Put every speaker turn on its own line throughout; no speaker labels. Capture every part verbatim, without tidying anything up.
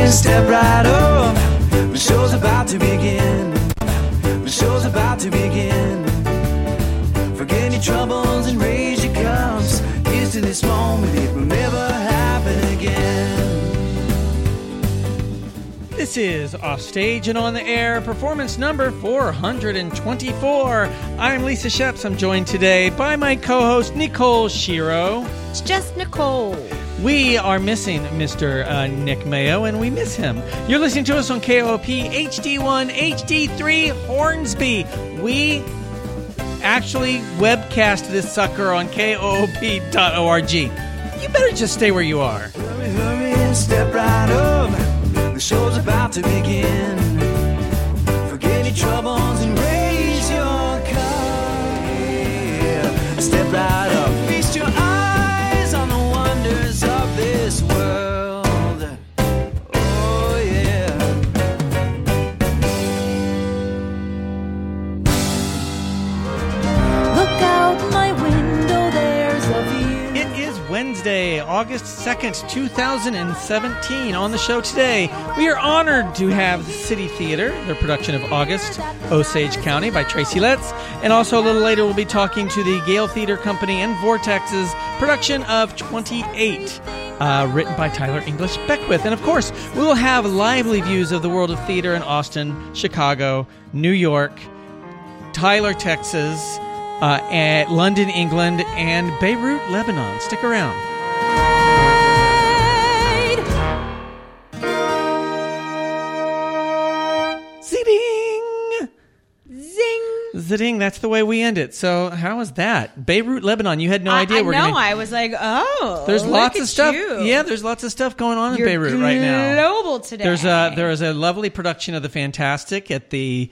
hurry, step right up. The show's about to begin. The show's about to begin. Forget your troubles and raise your cups. Here's to this moment, it will never happen again.
This is Offstage and On the Air, performance number four hundred twenty-four. I'm Lisa Sheps. I'm joined today by my co-host, Nicole Shiro.
It's just Nicole.
We are missing Mister Uh, Nick Mayo, and we miss him. You're listening to us on K O O P H D one, H D three, Hornsby. We actually webcast this sucker on K O O P dot org. You better just stay where you are.
Hurry, hurry, and step right up. The show's about to begin. Forget your troubles and raise your cup. Yeah. Step right up. Feast your eyes on the wonders of this world. Oh, yeah.
Look out my window, there's a view.
It is Wednesday, August second, two thousand seventeen. On the show today, we are honored to have the City Theater, their production of August, Osage County by Tracy Letts. And also a little later, we'll be talking to the Gale Theater Company and Vortex's production of twenty-eight, uh, written by Tyler English Beckwith. And of course, we will have lively views of the world of theater in Austin, Chicago, New York, Tyler, Texas, Uh, at London, England, and Beirut, Lebanon. Stick around. Zing!
Zing!
Zing, that's the way we end it. So how was that? Beirut, Lebanon, you had no
I,
idea
I
we're
know.
gonna...
I was like, oh,
There's
look
lots
at
of stuff.
you.
Yeah, there's lots of stuff going on in
You're
Beirut right now.
global today.
There's a there is a lovely production of The Fantastic at the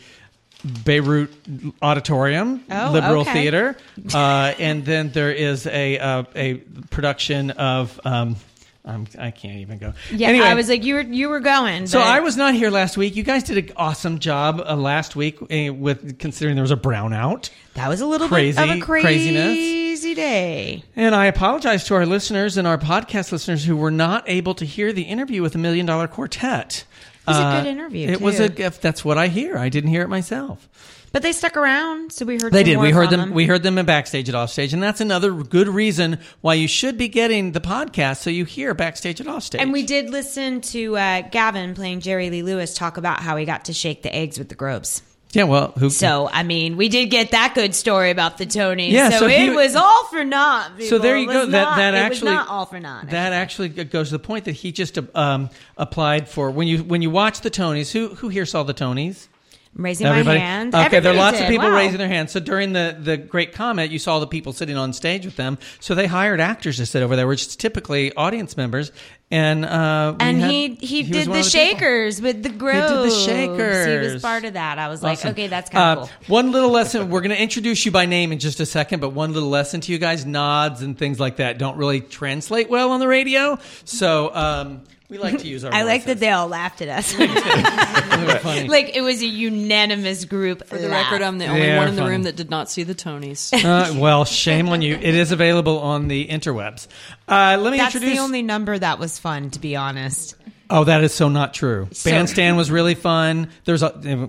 Beirut Auditorium,
Oh,
Liberal
okay.
Theater, uh, and then there is a uh, a production of. Um, I'm, I can't even go.
Yeah,
anyway,
I was like, you were you were going.
so
but-
I was not here last week. You guys did an awesome job uh, last week uh, with considering there was a brownout.
That was a little
Crazy-
bit of a crazy
craziness.
day.
And I apologize to our listeners and our podcast listeners who were not able to hear the interview with the Million Dollar Quartet.
It was
Uh,
a good interview.
It
too.
was a. That's what I hear. I didn't hear it myself.
But they stuck around, so we heard.
They
some
did.
more
We heard
from
them. We heard them in backstage at Offstage, and that's another good reason why you should be getting the podcast so you hear backstage at Offstage.
And we did listen to uh, Gavin playing Jerry Lee Lewis talk about how he got to shake the eggs with the Grobes.
Yeah, well, who?
So, I mean, we did get that good story about the Tonys.
Yeah,
so,
so he-
it was all for naught.
So
people.
there you
It
go.
was
That
not-
that
it
actually
was not all for naught.
That actually goes to the point that he just um, applied for when you when you watch the Tonys. Who who here saw the Tonys?
I'm raising
Everybody?
my hand.
Okay, there are
Everybody
lots
did.
of people
Wow.
raising their hands. So during the, the Great Comet, you saw the people sitting on stage with them. So they hired actors to sit over there, which is typically audience members. And uh, we
And
had-
he he,
was
did
one
the
of people.
Shakers with the
He
Grobes.
did the Shakers.
He was part of that. I was like,
Awesome.
okay, that's kind of
Uh,
cool.
One little lesson. We're going to introduce you by name in just a second, but one little lesson to you guys: nods and things like that don't really translate well on the radio. So um, we like to use our.
I like that
voices.
they all laughed at us.
They were funny.
Like it was a unanimous group.
For the record, I'm the only
They
one
are
in the
funny.
room that did not see the Tonys.
Uh, well, shame on you. It is available on the interwebs. Uh, let me
That's
introduce.
the only number that was fun, to be honest.
Oh, that is so not true.
So-
Bandstand was really fun. There's a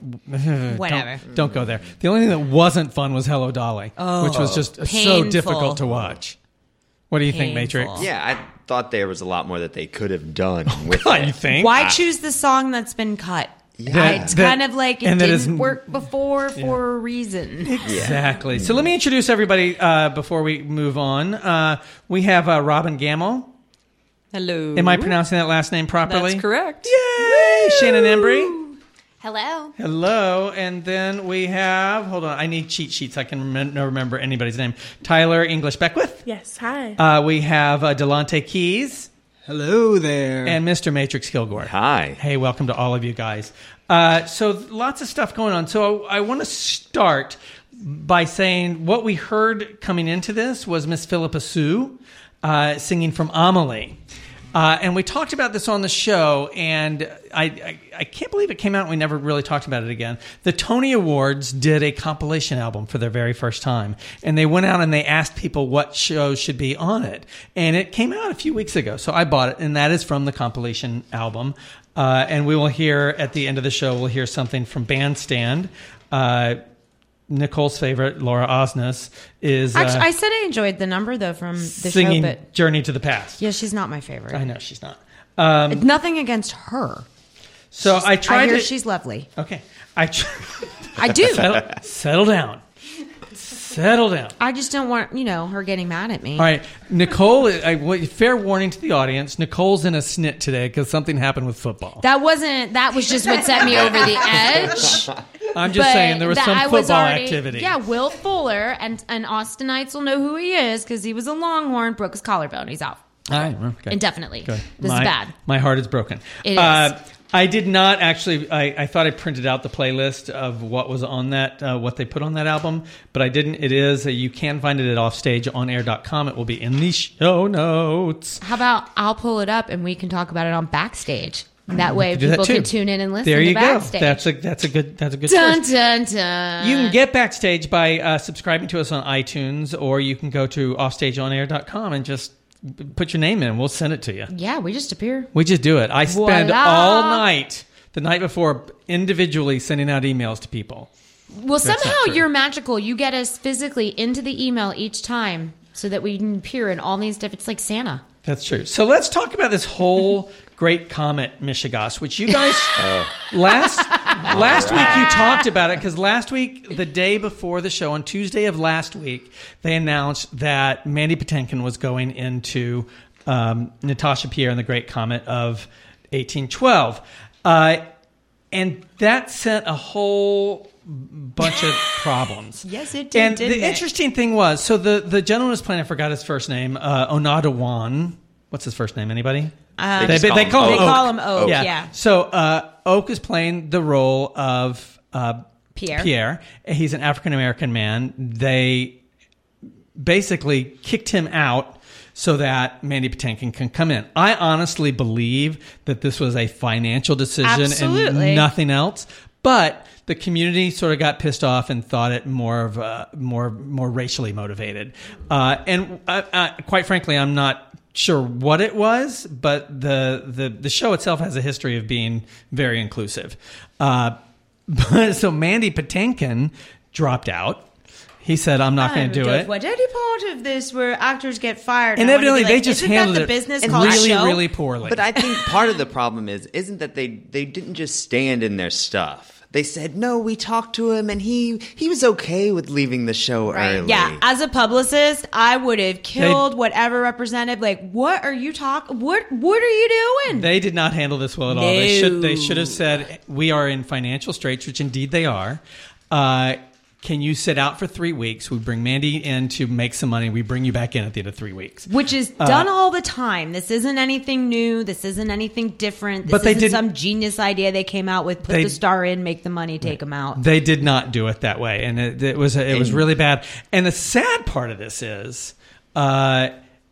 Whatever.
Don't, don't go there. The only thing that wasn't fun was Hello Dolly,
Oh,
which was just so
painful.
difficult to watch. What do you think,
Painful.
Matrix?
Yeah, I thought there was a lot more that they could have done with
God,
it.
you think?
Why choose the song that's been cut?
That-
it's
that-
kind of like it
and that
didn't
is-
work before for a reason.
Exactly. So let me introduce everybody uh, before we move on. Uh, we have uh, Robin Gamble.
Hello.
Am I pronouncing that last name properly?
That's correct.
Yay! Shannon Embry.
Hello.
Hello. And then we have, hold on, I need cheat sheets. I can rem- no remember anybody's name. Tyler English Beckwith.
Yes, hi.
Uh, we have uh, Delonte Keys.
Hello there.
And Mister Matrix Kilgore.
Hi.
Hey, welcome to all of you guys. Uh, so lots of stuff going on. So I want to start by saying what we heard coming into this was Miss Philippa Sue uh, singing from Amelie. Uh, and we talked about this on the show, and I, I, I can't believe it came out and we never really talked about it again. The Tony Awards did a compilation album for their very first time, and they went out and they asked people what shows should be on it. And it came out a few weeks ago, so I bought it, and that is from the compilation album. Uh, and we will hear, at the end of the show, we'll hear something from Bandstand. Uh, Nicole's favorite, Laura Osnes, is uh,
Actually, I said I enjoyed the number though from the
singing
show, but
Journey to the Past.
yeah, she's not my favorite.
I know she's not. Um,
Nothing against her.
so I tried
I hear
to.
she's lovely.
Okay, I. Tr-
I do.
settle, settle down. Settle down.
I just don't want you know her getting mad at me.
All right, Nicole. I, well, fair warning to the audience: Nicole's in a snit today because something happened with football.
That wasn't. That was just what set me over the edge.
I'm just
But
saying there was
that
some
I
football
was already-
activity.
Yeah, Will Fuller and and Austinites will know who he is because he was a Longhorn, broke his collarbone. He's out
All right, okay.
indefinitely.
Good.
This
my,
is bad.
My heart is broken.
It
Uh,
is.
I did not actually. I, I thought I printed out the playlist of what was on that, uh, what they put on that album, but I didn't. It is. Uh, you can find it at offstage on air dot com. It will be in the show notes.
How about I'll pull it up and we can talk about it on Backstage. That way
Do that
people
too.
can tune in and listen
There
to
you go.
Backstage.
That's a that's a good that's a good
dun,
choice.
dun, dun.
You can get Backstage by uh, subscribing to us on iTunes, or you can go to offstage on air dot com and just put your name in. We'll send it to you.
Yeah, we just appear.
We just do it. I spend
Voila.
all night, the night before, individually sending out emails to people.
Well,
That's not
somehow
true.
you're magical. You get us physically into the email each time so that we can appear in all these different. It's like Santa.
That's true. So let's talk about this whole great comet, Michigas, which you guys last last week you talked about it because last week, the day before the show, on Tuesday of last week, they announced that Mandy Patinkin was going into um, Natasha Pierre and the Great Comet of eighteen twelve, uh, and that sent a whole bunch of problems.
Yes, it did,
And
didn't
the
it?
interesting thing was, so the the gentleman was playing. I forgot his first name. Uh, Onadawan. What's his first name? Anybody?
Um,
They
They,
just
they
call
call
him
him
They
Oak.
call him Oak, yeah.
So uh, Oak is playing the role of uh,
Pierre.
Pierre. He's an African American man. They basically kicked him out so that Mandy Patinkin can come in. I honestly believe that this was a financial decision
Absolutely.
and nothing else. But the community sort of got pissed off and thought it more of a, more more racially motivated. Uh, and uh, uh, quite frankly, I'm not sure what it was, but the, the, the show itself has a history of being very inclusive. Uh, but, so Mandy Patinkin dropped out. He said, I'm not going to do it.
Want any part of this where actors get fired?
And
I wanna
evidently
be
they
like,
just
isn't
handled
that the
it
business
and
called
really,
show?
really poorly.
But I think part of the problem is isn't that they they didn't just stand in their stuff. They said, no, we talked to him and he he was okay with leaving the show early.
Yeah, as a publicist, I would have killed whatever representative. Like, what are you talking? What What are you doing?
They did not handle this well at all. They
No.
should they should have said, we are in financial straits, which indeed they are. Uh, can you sit out for three weeks? We bring Mandy in to make some money. We bring you back in at the end of three weeks.
Which is
Uh,
done all the time. This isn't anything new. This isn't anything different. This
But they
isn't
didn't-
some genius idea they came out with. Put
They-
the star in, make the money, take them out.
They did not do it that way, and it, it was it was really bad. And the sad part of this is, uh,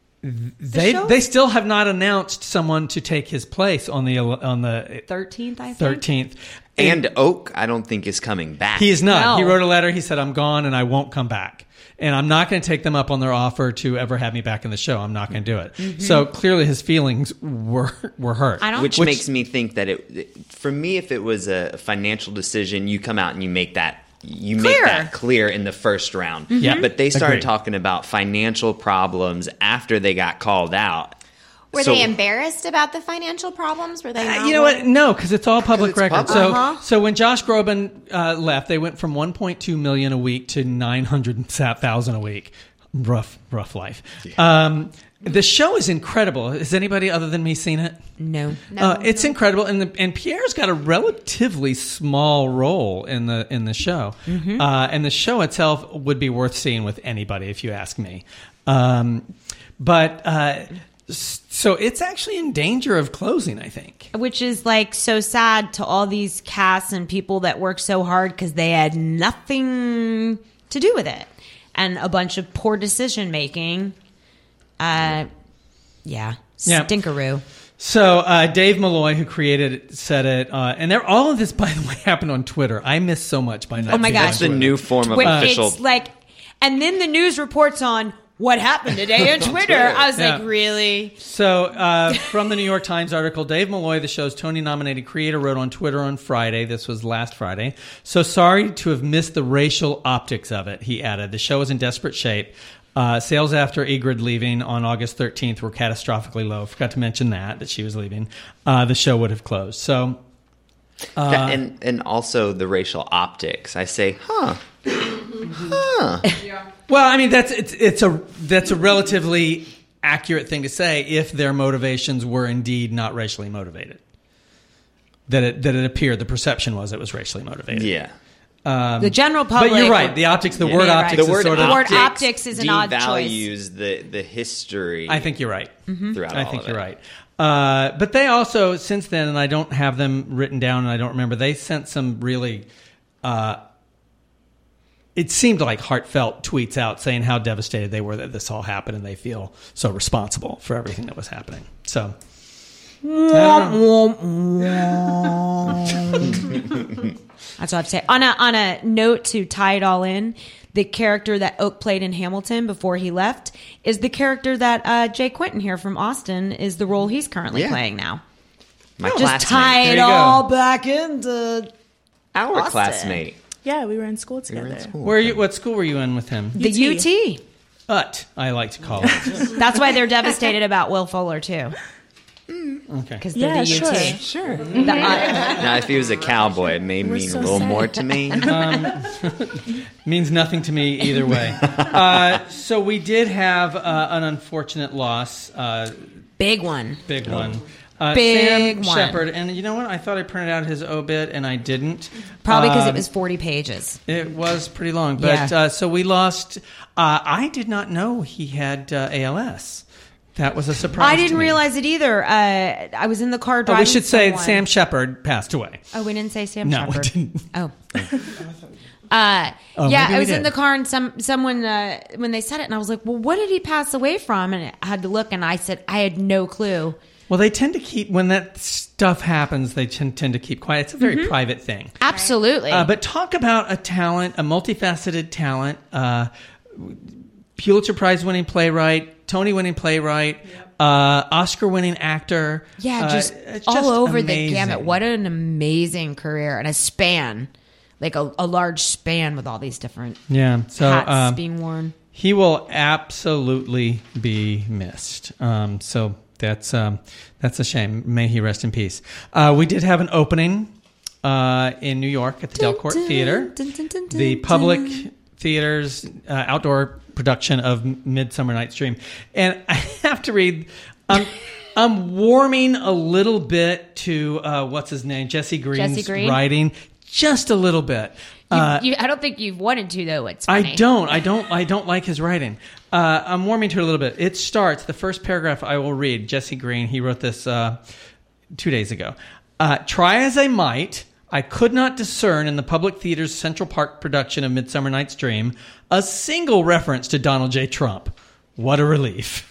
they
show-
they still have not announced someone to take his place on the on the
Thirteenth, I think.
thirteenth.
And Oak, I don't think is coming back.
He is not.
No.
He wrote a letter. He said, I'm gone and I won't come back. And I'm not going to take them up on their offer to ever have me back in the show. I'm not going to do it.
Mm-hmm.
So clearly his feelings were were hurt.
I don't.
Which, makes me think that it, for me, if it was a financial decision, you come out and you make that you make
Clear.
that clear in the first round.
Yeah.
But they started
Agreed.
talking about financial problems after they got called out.
Were
So-
they embarrassed about the financial problems? Were they?
Uh,
not
you know what?
willing-
No, because it's all public
it's
record.
public.
So,
Uh-huh.
so when Josh Groban uh, left, they went from one point two million a week to nine hundred thousand a week. Rough, rough life. Um, the show is incredible. Has anybody other than me seen it?
No.
No.
Uh, it's incredible, and the, and Pierre's got a relatively small role in the in the show,
Mm-hmm.
uh, and the show itself would be worth seeing with anybody, if you ask me. Um, but uh, s- so it's actually in danger of closing, I think.
Which is like so sad to all these casts and people that worked so hard because they had nothing to do with it, and a bunch of poor decision making. Uh, yeah.
Yeah.
Stinkeroo.
So uh, Dave Malloy, who created it, said it, uh, and there, all of this, by the way, happened on Twitter. I miss so much by now.
Oh my gosh.
That's the new form of
Twi-
official.
It's like, and then the news reports on what happened today on Twitter. I was
Yeah.
like, really?
So, uh, from the New York Times article, Dave Malloy, the show's Tony-nominated creator, wrote on Twitter on Friday. This was last Friday. So sorry to have missed the racial optics of it, he added. The show is in desperate shape. Uh, sales after Ygritte leaving on August thirteenth were catastrophically low. Forgot to mention that, that she was leaving. Uh, the show would have closed. So, uh,
Yeah, and and also the racial optics. I say, huh, huh.
well, I mean, that's it's it's a that's a relatively accurate thing to say if their motivations were indeed not racially motivated. That it that it appeared, the perception was it was racially motivated.
Yeah.
The general public.
But you're right. The optics, the
Yeah,
word
you're right.
optics
The
is
word
sort of.
The word
optics,
optics is an odd choice.
devalues the the history.
I think you're right.
throughout
I
all
think
of
you're
it.
right. Uh, but they also, since then, and I don't have them written down, and I don't remember. They sent some really. Uh, it seemed like heartfelt tweets out saying how devastated they were that this all happened, and they feel so responsible for everything that was happening. So.
That's all I have to say. On a on a note to tie it all in, the character that Oak played in Hamilton before he left is the character that uh, Jay Quinton here from Austin is the role he's currently
Yeah.
playing now.
My
Just
classmate.
tie
There
it
you go.
all back into
Our
Austin.
classmate.
Yeah, we were in school
We
together.
were in school.
Where you? What school were you in with him?
the U
U
T.
T.
U T, I like to call it.
That's why they're devastated about Will Fuller too,
Okay.
because they're
Yeah,
the
sure,
U T.
sure.
The, uh,
Now, if he was a cowboy, it may
We're
mean
so
a little
sad.
more to me.
Means nothing to me either way. Uh, so we did have uh, an unfortunate loss. Uh,
big one.
Big one. Uh,
Big
Sam
one.
Shepard. And you know what? I thought I printed out his obit, and I didn't.
Probably because
Um,
it was forty pages.
It was pretty long. But
Yeah.
uh, so we lost. Uh, I did not know he had uh, A L S. That was a surprise.
I
to
didn't
me.
realize it either. Uh, I was in the car
Oh,
driving.
we should say
someone.
Sam Shepard passed away.
Oh, we didn't say Sam
No, we
Shepard.
didn't.
Oh. Uh,
Oh,
yeah,
maybe
I
we
was in
did.
the car and some someone uh, when they said it, and I was like, "Well, what did he pass away from?" And I had to look, and I said, "I had no clue."
Well, they tend to keep, when that stuff happens, they tend, tend to keep quiet. It's a very private thing.
Absolutely.
Uh, but talk about a talent, a multifaceted talent, uh, Pulitzer Prize winning playwright, Tony winning playwright, uh, Oscar winning actor.
yeah,
Uh,
just
it's
all
just
over
amazing.
the gamut. What an amazing career and a span, like a, a large span with all these different
Yeah. So
hats
um,
being worn.
he will absolutely be missed. Um, so that's um, that's a shame. May he rest in peace. Uh, we did have an opening uh, in New York at the Delcourt Theater,
Dun, dun, dun, dun,
the
dun.
public theater's uh, outdoor production of Midsummer Night's Dream. And I have to read. Um, I'm warming a little bit to uh, what's his name, Jesse Green's
Jesse Green?
writing, just a little bit.
You-
Uh,
you- I don't think you've wanted to though. It's
I
funny.
don't. I don't. I don't like his writing. Uh, I'm warming to it a little bit. It starts. The first paragraph I will read. Jesse Green. He wrote this uh, two days ago. Uh, Try as I might, I could not discern in the Public Theater's Central Park production of Midsummer Night's Dream a single reference to Donald J. Trump. What a relief.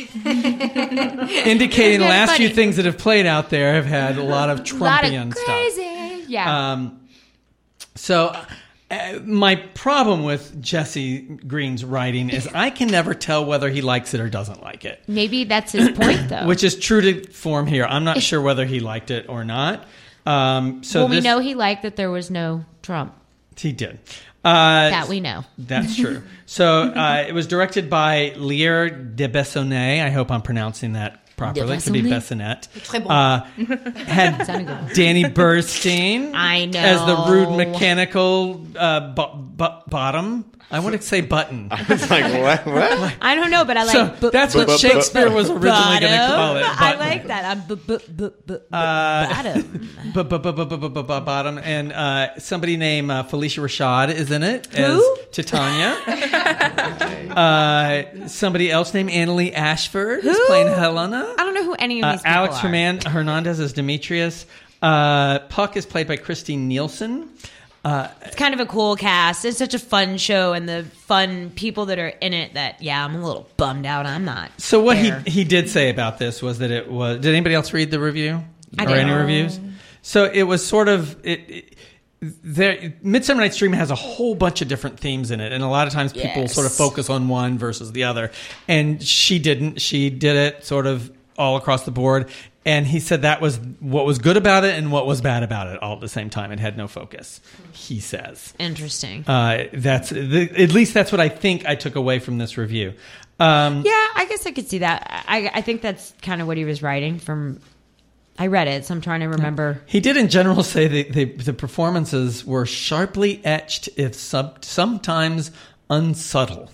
Indicating the
Yeah,
last few
funny.
things that have played out there have had a lot of
A lot of
Trumpian stuff.
crazy. Yeah.
Um, so uh, my problem with Jesse Green's writing is I can never tell whether he likes it or doesn't like it,
Maybe that's his point though.
which is true to form here. I'm not sure whether he liked it or not. Um, so
well, we
this-
know he liked that there was no Trump.
he did. Uh,
That we know.
That's true. So uh, it was directed by Lier de Bessonnet. I hope I'm pronouncing that properly. It could be Bessonnet. Uh, had
Sounded good.
Danny Burstein
I know.
as the rude mechanical uh, bu- bu- bottom. I want to say button.
It's like, what? What?
I don't know, but I like.
So
bu-
that's what
bu- bu-
Shakespeare was originally going to
bottom.
call it.
I
button.
like that. I'm bu- bu- bu- bu- bu-
Uh,
bottom.
Bu- bu- bu- bu- bu- bu- bu- bu- bottom, and uh, somebody named uh, Felicia Rashad is in it
Who?
as Titania. uh, somebody else named Annalie Ashford is
Who?
playing Helena.
I don't know who any of
Uh,
these people
Alex
are.
Herman- Hernandez is Demetrius. Uh, Puck is played by Christine Nielsen. Uh,
it's kind of a cool cast. It's such a fun show, and the fun people that are in it that, yeah, I'm a little bummed out. I'm not.
So what
there.
he he did say about this was that it was. Did anybody else read the review?
I
or
did.
any reviews? So it was sort of it. it there, Midsummer Night's Dream has a whole bunch of different themes in it, and a lot of times people
Yes.
sort of focus on one versus the other. And she didn't. She did it sort of all across the board. And he said that was what was good about it and what was bad about it all at the same time. It had no focus, he says.
Interesting.
Uh, that's the, at least that's what I think I took away from this review. Um,
Yeah, I guess I could see that. I, I think that's kind of what he was writing from. I read it, so I'm trying to remember.
He did in general say that the, the performances were sharply etched, if sub, sometimes unsubtle.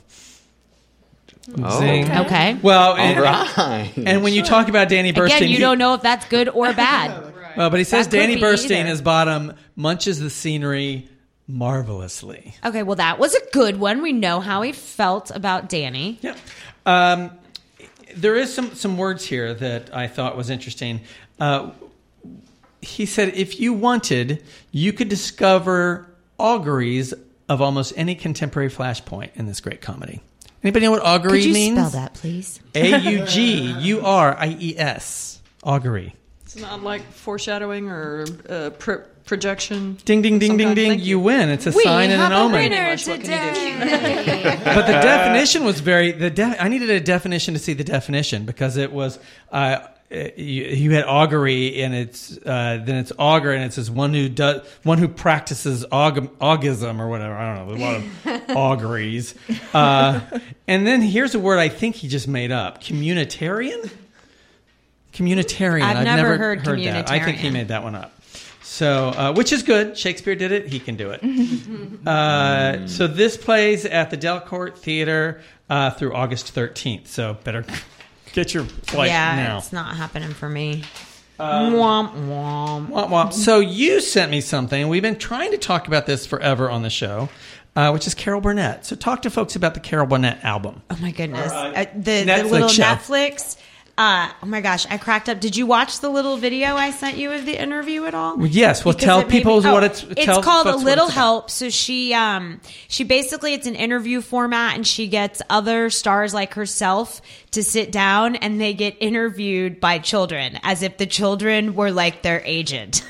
Oh,
Zing.
okay.
Okay.
Well,
All
and,
right.
and when you talk about Danny Burstein,
Again, you
he-
don't know if that's good or bad.
well, but he says
That could
Danny
be
Burstein,
either.
his bottom, munches the scenery marvelously.
Okay, well, that was a good one. We know how he felt about Danny.
Yeah. Um, there is some, some words here that I thought was interesting. Uh, he said, if you wanted, you could discover auguries of almost any contemporary flashpoint in this great comedy. Anybody know what augury
Could you
means?
spell that, please?
A U G U R I E S. Augury.
It's not like foreshadowing or uh, pro- projection.
Ding, ding, ding,
Some
ding,
kind.
ding.
Thank
You win. It's a
We
sign and
have
an
a
omen.
winner
Much. What can you do?
today.
But the definition was very. The de- I needed a definition to see the definition because it was. Uh, you, you had augury and it's uh, then it's augur and it says one who does one who practices aug- augism or whatever. I don't know. There's a lot of auguries. Uh, and then here's a word I think he just made up: communitarian. Communitarian.
I've never heard
that. I think he
communitarian.
made that one up. So, uh, which is good. Shakespeare did it. He can do it. uh, so this plays at the Delacorte Theater uh, through August thirteenth. So better get your flight
yeah,
now.
it's not happening for me. Womp womp.
Womp womp. So you sent me something. We've been trying to talk about this forever on the show, uh, which is Carol Burnett. So talk to folks about the Carol Burnett album.
Oh my goodness.
Or, uh,
Uh, the, the
Netflix
little
show.
Netflix. Uh, oh my gosh, I cracked up. Did you watch the little video I sent you of the interview at all?
Well, yes. Well,
Because
tell
it made me-
people
oh,
what it's.
It's
tell
called A
folks what
Little
it's about.
Help. So she, um, she basically it's an interview format, and she gets other stars like herself to sit down, and they get interviewed by children as if the children were like their agent,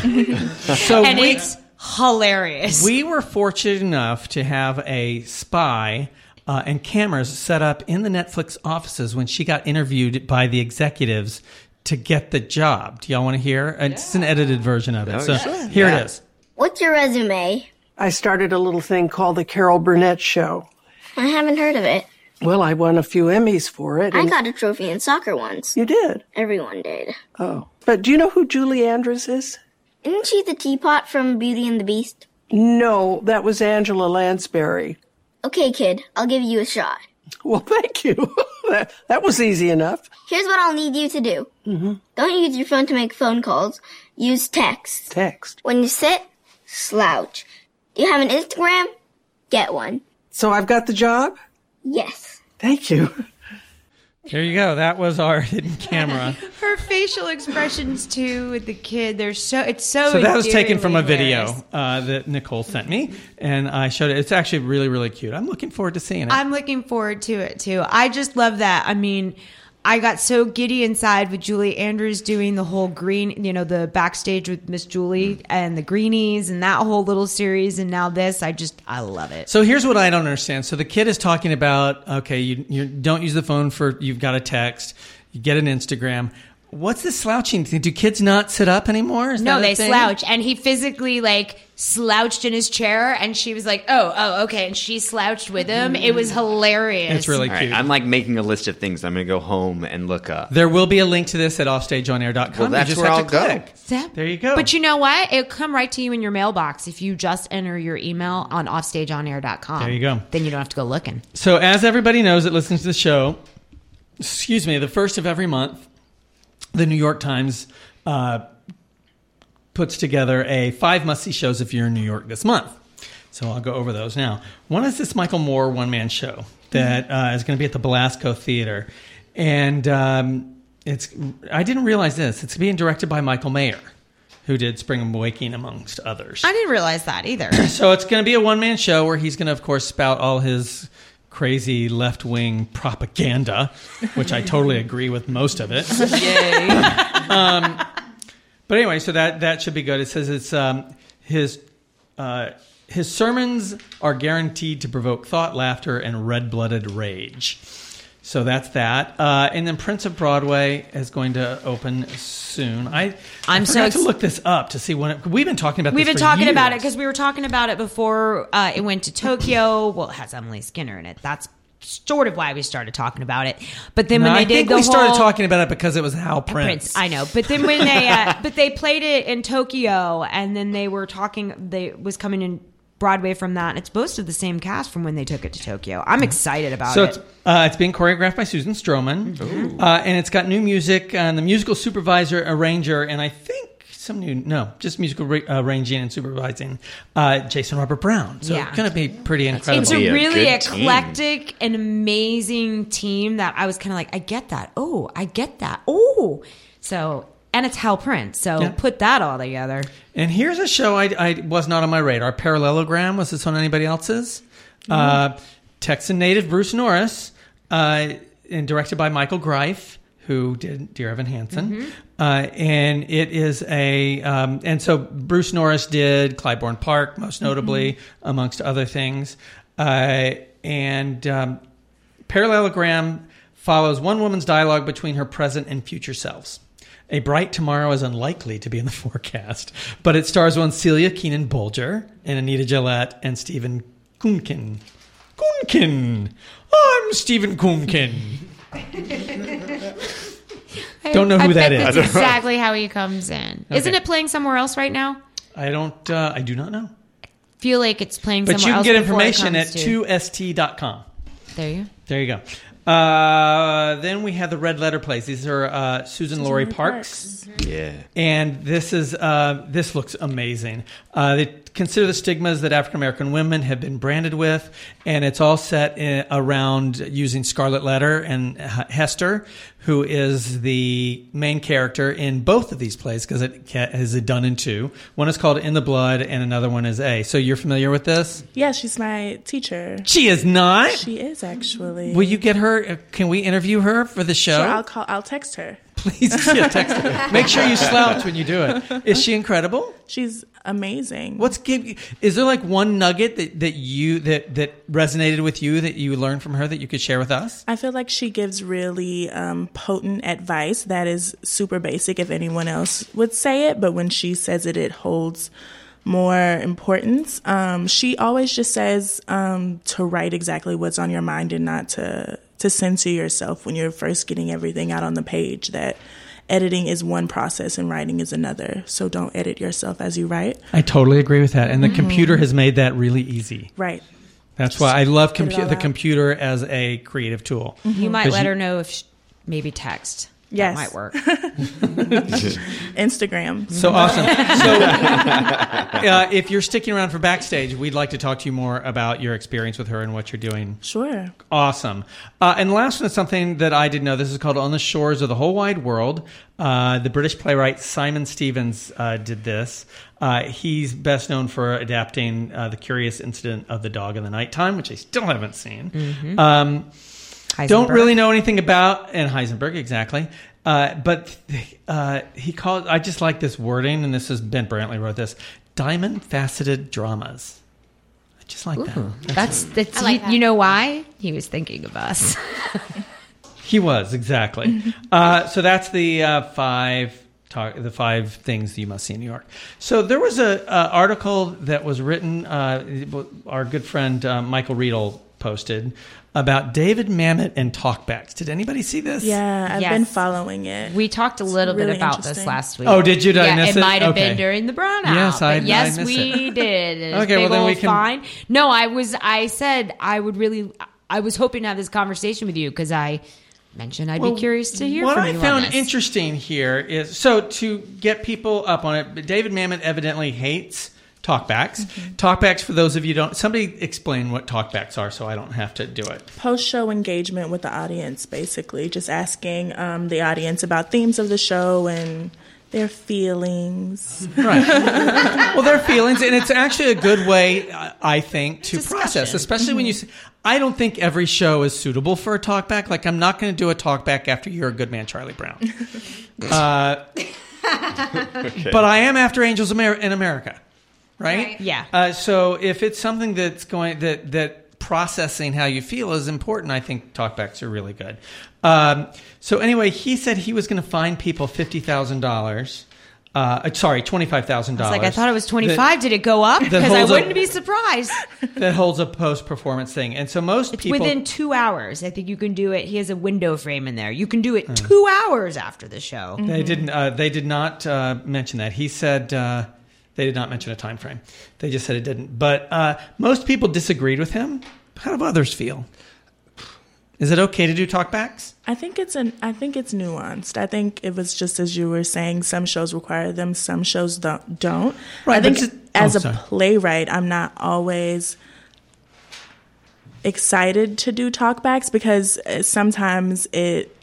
So
and
we,
it's hilarious.
we were fortunate enough to have a spy. Uh, and cameras set up in the Netflix offices when she got interviewed by the executives to get the job. Do y'all want to hear? And It's an edited version of it.
Oh,
so
sure.
here
Yeah.
it is.
What's your resume?
I started a little thing called the Carol Burnett Show.
I haven't heard of it.
Well, I won a few Emmys for it.
I
and
got a trophy in soccer once.
You did?
Everyone did.
Oh. But do you know who Julie Andrews is?
Isn't she the teapot from Beauty and the Beast?
No, that was Angela Lansbury.
Okay, kid, I'll give you a shot.
Well, thank you. that, that was easy enough.
Here's what I'll need you to do.
Mm-hmm.
Don't use your phone to make phone calls. Use text.
Text.
When you sit, slouch. Do you have an Instagram? Get one.
So I've got the job?
Yes.
Thank you.
There you go. That was our hidden camera.
Her facial expressions too with the kid, they're so it's so.
So that was taken from a
endearingly
video
hilarious.
uh, that Nicole sent me, and I showed it. It's actually really, really cute. I'm looking forward to seeing it.
I'm looking forward to it too. I just love that. I mean, I got so giddy inside with Julie Andrews doing the whole green, you know, the backstage with Miss Julie and the Greenies and that whole little series, and now this. I just, I love it.
So here's what I don't understand. So the kid is talking about, okay, you, you don't use the phone for, you've got a text, you get an Instagram. What's the slouching thing? Do kids not sit up anymore? Is
No,
that a
they
thing?
slouch, and he physically like slouched in his chair, and she was like, "Oh, oh, okay," and she slouched with him. It was hilarious.
It's really
All
cute.
right, I'm like making a list of things I'm going to go home and look up.
There will be a link to this at offstage on air dot com.
Well, that's
you just
where
have
I'll
to
go.
click.
Yep.
There you go.
But you know what? It'll come right to you in your mailbox if you just enter your email on offstage on air dot com.
There you go.
Then you don't have to go looking.
So as everybody knows that listens to the show, excuse me, the first of every month, the New York Times uh, puts together a five must-see shows if you're in New York this month. So I'll go over those now. One is this Michael Moore one-man show that uh, is going to be at the Belasco Theater. And um, it's I didn't realize this. It's being directed by Michael Mayer, who did Spring Awakening, amongst others.
I didn't realize that either.
So it's going to be a one-man show where he's going to, of course, spout all his crazy left-wing propaganda, which I totally agree with most of it.
Yay.
um, but anyway, so that, that should be good. It says it's um, his uh, his sermons are guaranteed to provoke thought, laughter, and red-blooded rage. So that's that. Uh, and then Prince of Broadway is going to open soon. I,
I'm
I
so
forgot
ex-
to look this up to see when it... We've been talking about
We've
this
been
for
talking
years.
about it because we were talking about it before uh, it went to Tokyo. Well, it has Emily Skinner in it. That's sort of why we started talking about it. But then
No,
when they
I
did
think
the
we
whole...
started talking about it because it was Hal Prince.
Prince, I know. But then when they... Uh, but they played it in Tokyo, and then they were talking... They was coming in Broadway from that, and it's most of the same cast from when they took it to Tokyo. I'm excited about
so
it.
it's uh, it's being choreographed by Susan Stroman,
Mm-hmm.
uh, and it's got new music and the musical supervisor, arranger, and I think some new no, just musical ra- arranging and supervising, uh, Jason Robert Brown. So
Yeah.
it's going to be pretty incredible.
It's a
be a
really
good team.
eclectic and amazing team that I was kind of like, I get that. Oh, I get that. Oh, so and it's Hal Prince. So
Yeah.
put that all together.
And here's a show I, I was not on my radar. Parallelogram. Was this on anybody else's? Uh, Texan native Bruce Norris, uh, and directed by Michael Greif, who did Dear Evan Hansen. Uh, and it is a, um, and so Bruce Norris did Clybourne Park, most notably, amongst other things. Uh, and um, Parallelogram follows one woman's dialogue between her present and future selves. A bright tomorrow is unlikely to be in the forecast, but it stars one Celia Keenan Bolger and Anita Gillette and Stephen Kuhnken. Kuhnken! I'm Stephen Kuhnken. Don't know who
I
that
bet
is.
That's exactly how he comes in.
Isn't it playing somewhere else right now?
I don't, uh, I do not know.
Feel like it's playing
But you
somewhere
can
else
get
before it
information at
comes to-
two S T dot com.
There you go.
There you go. Uh, then we have the Red Letter plays. These are uh, Susan Laurie Parks.
Yeah.
And this is uh, this looks amazing. Uh, they consider the stigmas that African American women have been branded with, and it's all set in, around using Scarlet Letter and H- Hester, who is the main character in both of these plays because it ca- is done in two. One is called In the Blood, and another one is A. So you're familiar with this?
Yeah, she's my teacher.
She is not.
She is actually.
Will you get her? Can we interview her for the show?
Sure, I'll call. I'll text her.
Please yeah, text her. Make sure you slouch when you do it. Is she incredible?
She's amazing.
What's give? Is there like one nugget that, that you that that resonated with you that you learned from her that you could share with us?
I feel like she gives really um, potent advice that is super basic if anyone else would say it, but when she says it, it holds more importance. Um, she always just says um, to write exactly what's on your mind and not to to censor yourself when you're first getting everything out on the page, that editing is one process and writing is another. So don't edit yourself as you write.
I totally agree with that. And the
Mhm.
computer has made that really easy.
Right.
That's why I love
Get it
compu-
all
the
out.
computer as a creative tool.
You might
'Cause
let
you-
her know if sh maybe text.
Yes.
That might work.
Instagram.
So awesome. So uh, if you're sticking around for backstage, we'd like to talk to you more about your experience with her and what you're doing.
Sure.
Awesome. Uh, and the last one is something that I didn't know. This is called On the Shores of the Whole Wide World. Uh, the British playwright Simon Stevens uh, did this. Uh, he's best known for adapting uh, The Curious Incident of the Dog in the Nighttime, which I still haven't seen.
Mhm.
Um,
Heisenberg.
don't really know anything about, and Heisenberg, exactly. Uh, but uh, he called, I just like this wording, and this is Ben Brantley wrote this, diamond faceted dramas. I just like that.
That's that's
I like
you,
that.
you know why? He was thinking of us.
He was, exactly. uh, so that's the uh, five talk, the five things you must see in New York. So there was a, a article that was written, uh, our good friend uh, Michael Riedel posted, about David Mamet and talkbacks. Did anybody see this?
Yeah, I've
Yes.
been following it.
We talked a little
really
bit about this
interesting.
last week.
Oh, did you? Did I
yeah,
miss
it
it?
might have
Okay.
been during the brownout.
Yes, I-
but
I
yes,
missed
we
it.
did. It was
Okay, well,
big
then we
old
can-
fine. No, I was. I said I would really. I was hoping to have this conversation with you because I mentioned I'd
Well,
be curious to hear
what
from
I
you on
found
this.
interesting here is, so to get people up on it, David Mamet evidently hates talkbacks.
Mm-hmm.
Talkbacks, for those of you who don't, somebody explain what talkbacks are so I don't have to do it.
Post-show engagement with the audience, basically. Just asking um, the audience about themes of the show and their feelings.
Right. Well, their feelings, and it's actually a good way, I think, to process, especially mm-hmm. when you say, I don't think every show is suitable for a talkback. Like, I'm not going to do a talkback after You're a Good Man, Charlie Brown. uh, okay. But I am after Angels in America, right?
right. Yeah.
Uh, so if it's something that's going, that, that processing how you feel is important, I think talkbacks are really good. Um, so anyway, he said he was going to fine people fifty thousand dollars. Uh, sorry, twenty-five thousand dollars.
Like, I thought it was twenty-five. Did it go up? Because I wouldn't
a,
be surprised.
That holds a post-performance thing. And so most
it's
people...
within two hours. I think you can do it. He has a window frame in there. You can do it uh, two hours after the show.
They didn't. Uh, they did not uh, mention that. He said... Uh, they did not mention a time frame. They just said it didn't. But uh, most people disagreed with him. How do others feel? Is it okay to do talkbacks?
I think it's an. I think it's nuanced. I think it was just as you were saying. Some shows require them. Some shows don't. Don't.
Right.
I think
just,
as
oh,
a
sorry.
playwright, I'm not always excited to do talkbacks because sometimes it.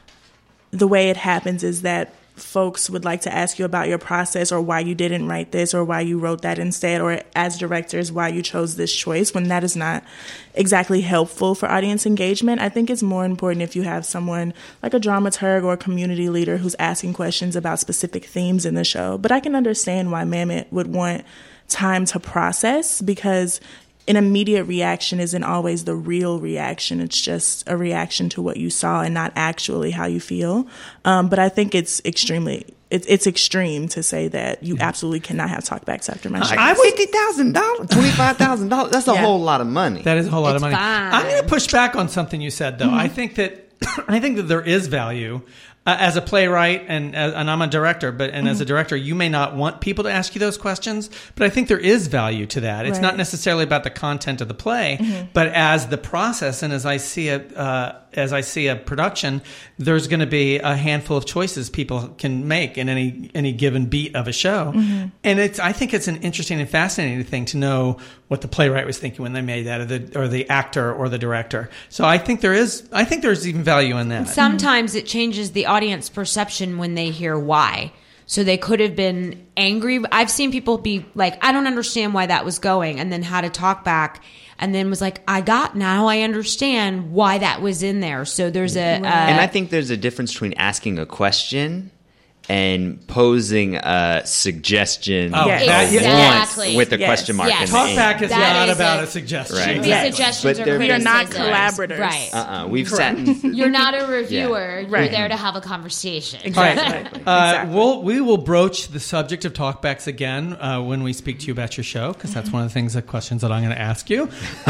The way it happens is that folks would like to ask you about your process or why you didn't write this or why you wrote that instead, or as directors, why you chose this choice, when that is not exactly helpful for audience engagement. I think it's more important if you have someone like a dramaturg or a community leader who's asking questions about specific themes in the show. But I can understand why Mamet would want time to process, because an immediate reaction isn't always the real reaction. It's just a reaction to what you saw and not actually how you feel. Um, but I think it's extremely, it's, it's extreme to say that you absolutely cannot have talkbacks after my show.
I fifty thousand dollars, twenty-five thousand dollars. That's a
Yeah.
whole lot of money.
That is a whole lot
It's
of money.
fine.
I'm going to push back on something you said, though. Mm-hmm. I think that I think that there is value. Uh, as a playwright and uh, and I'm a director, but and mm-hmm. as a director, you may not want people to ask you those questions, but I think there is value to that. It's
right.
not necessarily about the content of the play, mm-hmm. but as the process and as I see it, uh, as I see a production, there's going to be a handful of choices people can make in any any given beat of a show, mm-hmm. and it's I think it's an interesting and fascinating thing to know what the playwright was thinking when they made that, or the or the actor or the director. So I think there is I think there's even value in that.
Sometimes it changes the audience perception when they hear why. So they could have been angry. I've seen people be like, I don't understand why that was going, and then had a talk back, and then was like, I got, now I understand why that was in there. So there's a...
Right.
Uh,
and I think there's a difference between asking a question and posing a suggestion
Oh,
Yes.
that-
Exactly.
once with a
Yes.
question mark
Yes.
in the end.
Talkback is
That
not
is
about
a-
a, suggestion.
Right.
These
Exactly.
suggestions
But
are
they're-
We are not
criticisms.
collaborators.
Right.
Uh-uh. We've sat in...
You're not a reviewer. You're
Right.
there to have a conversation.
All right.
Exactly.
Uh,
Exactly.
we'll, we will broach the subject of talkbacks again uh, when we speak to you about your show, because that's one of the things, the questions that I'm going to ask you.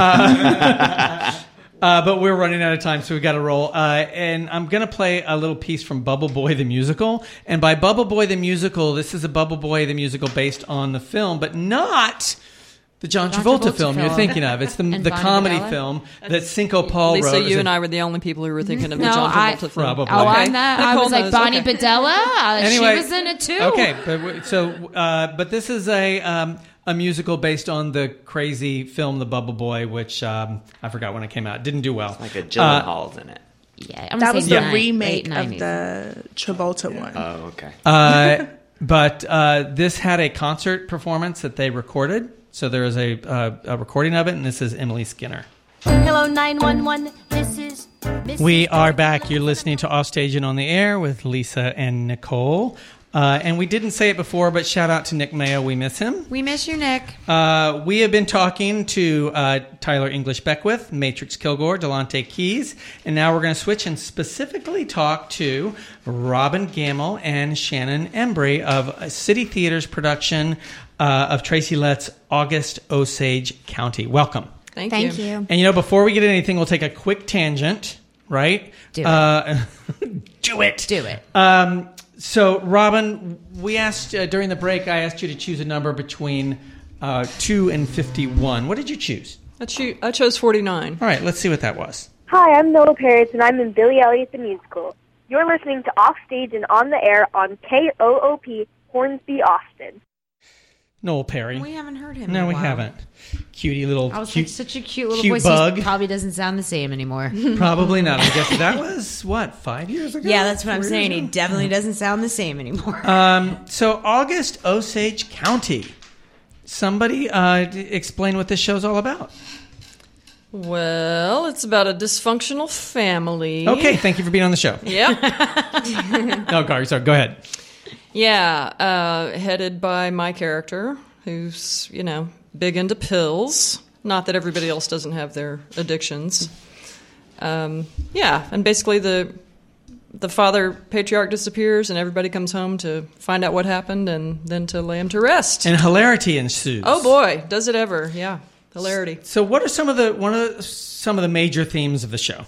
Uh, uh, but we're running out of time, so we've got to roll. Uh, and I'm going to play a little piece from Bubble Boy the Musical. And by Bubble Boy the Musical, this is a Bubble Boy the Musical based on the film, but not... The John,
John
Travolta,
Travolta
film you're
film.
thinking of. It's the
And
the
Bonnie
comedy
Bella?
film that Cinco Paul
Lisa,
wrote.
you and I were the only people who were thinking of the
No,
John
I-
Travolta film.
Probably.
Oh,
Okay.
on that, I
Nicole
was like,
knows,
Bonnie
okay.
Padella? Uh,
Anyway,
she was in it too.
Okay, but we- so uh, but this is a um, a musical based on the crazy film The Bubble Boy, which um, I forgot when it came out. Didn't do well.
Like a
Uh,
Gyllenhaal's in it.
Yeah, I'm
That
gonna
was
say
the
nine-
remake
late
of
nineties.
the Travolta one.
Oh, okay.
Uh, but uh, this had a concert performance that they recorded. So there is a, uh, a recording of it, and this is Emily Skinner.
Hello, nine one one. This is... Missus
We are back. You're listening to Offstage and on the Air with Lisa and Nicole. Uh, and we didn't say it before, but shout out to Nick Mayo. We miss him.
We miss you, Nick.
Uh, we have been talking to uh, Tyler English Beckwith, Matrix Kilgore, Delonte Keys, and now we're going to switch and specifically talk to Robin Gamble and Shannon Embry of City Theater's production uh, of Tracy Letts' August Osage County. Welcome.
Thank,
Thank
you.
you.
And you know, before we get into anything, we'll take a quick tangent, right?
Do it.
Uh, do it.
Do it.
Um, so, Robin, we asked uh, during the break, I asked you to choose a number between uh, two and fifty-one. What did you choose?
I, cho- I chose forty-nine.
All right, let's see what that was.
Hi, I'm Noah Paris, and I'm in Billy Elliot the Musical. You're listening to Offstage and On the Air on K O O P, Hornsby, Austin.
Noel Perry.
We haven't heard him.
No,
in a
we
while.
haven't. Cutie little.
I was
cute,
like, such a cute little
cute
voice.
bug.
He probably doesn't sound the same anymore.
Probably not. I guess that was what five years ago.
Yeah, that's what I'm
Four
saying.
years
He
ago?
definitely doesn't sound the same anymore.
Um, so August Osage County. Somebody uh, d- explain what this show's all about.
Well, it's about a dysfunctional family.
Okay, thank you for being on the show.
Yep.
No, Gar, sorry, go ahead.
Yeah, uh, headed by my character, who's, you know, big into pills. Not that everybody else doesn't have their addictions. Um, yeah, and basically the the father patriarch disappears and everybody comes home to find out what happened and then to lay him to rest.
And hilarity ensues.
Oh boy, does it ever. Yeah, hilarity.
So what are some of the one of the, some of the major themes of the show?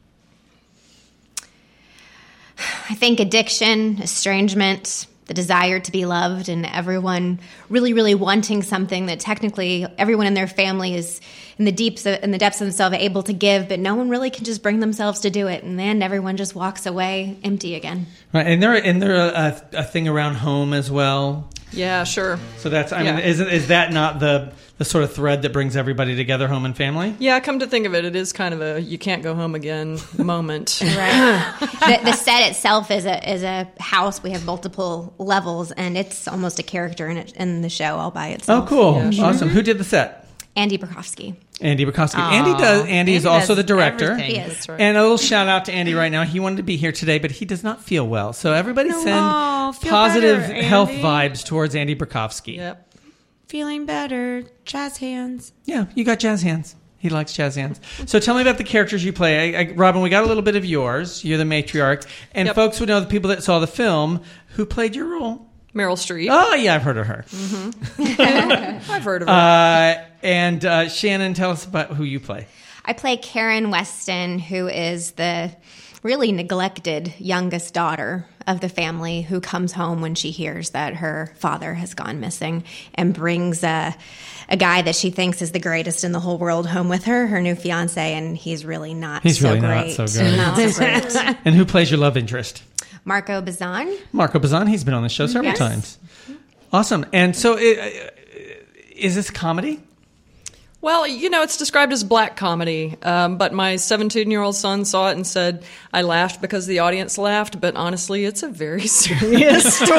I think addiction, estrangement, the desire to be loved, and everyone really, really wanting something that technically everyone in their family is in the deeps in the depths of themselves able to give, but no one really can just bring themselves to do it, and then everyone just walks away empty again.
Right, and there and there a, a thing around home as well.
Yeah, sure.
So that's I
Yeah.
mean, isn't is that not the the sort of thread that brings everybody together, home and family?
Yeah, come to think of it, it is kind of a you can't go home again moment.
Right. the, the set itself is a is a house. We have multiple levels, and it's almost a character in it in the show all by itself.
Oh, cool,
Yeah, sure.
awesome. Who did the set?
Andy Bukowski.
Andy Bukowski.
Aw,
Andy does. Andy,
Andy
is also
does
the director.
everything.
He is.
That's right.
And a little shout out to Andy right now. He wanted to be here today, but he does not feel well. So everybody send
Aw, feel
positive
better,
health
Andy.
vibes towards Andy Bukowski.
Yep.
Feeling better. Jazz hands.
Yeah, you got jazz hands. He likes jazz hands. So tell me about the characters you play. I, I, Robin, we got a little bit of yours. You're the matriarch. And
Yep.
folks would know, the people that saw the film, who played your role?
Meryl Streep.
Oh, yeah, I've heard of her.
I've heard of her.
Uh, and uh, Shannon, tell us about who you play.
I play Karen Weston, who is the really neglected youngest daughter of the family who comes home when she hears that her father has gone missing and brings a, a guy that she thinks is the greatest in the whole world home with her, her new fiance, and he's really not
He's
so
really not
great.
so good.
Not so great.
And who plays your love interest?
Marco Bazan.
Marco Bazan. He's been on the show several
Yes.
times. Awesome. And so it, is this comedy?
Well, you know, it's described as black comedy, um, but my seventeen-year-old son saw it and said, I laughed because the audience laughed, but honestly, it's a very serious story.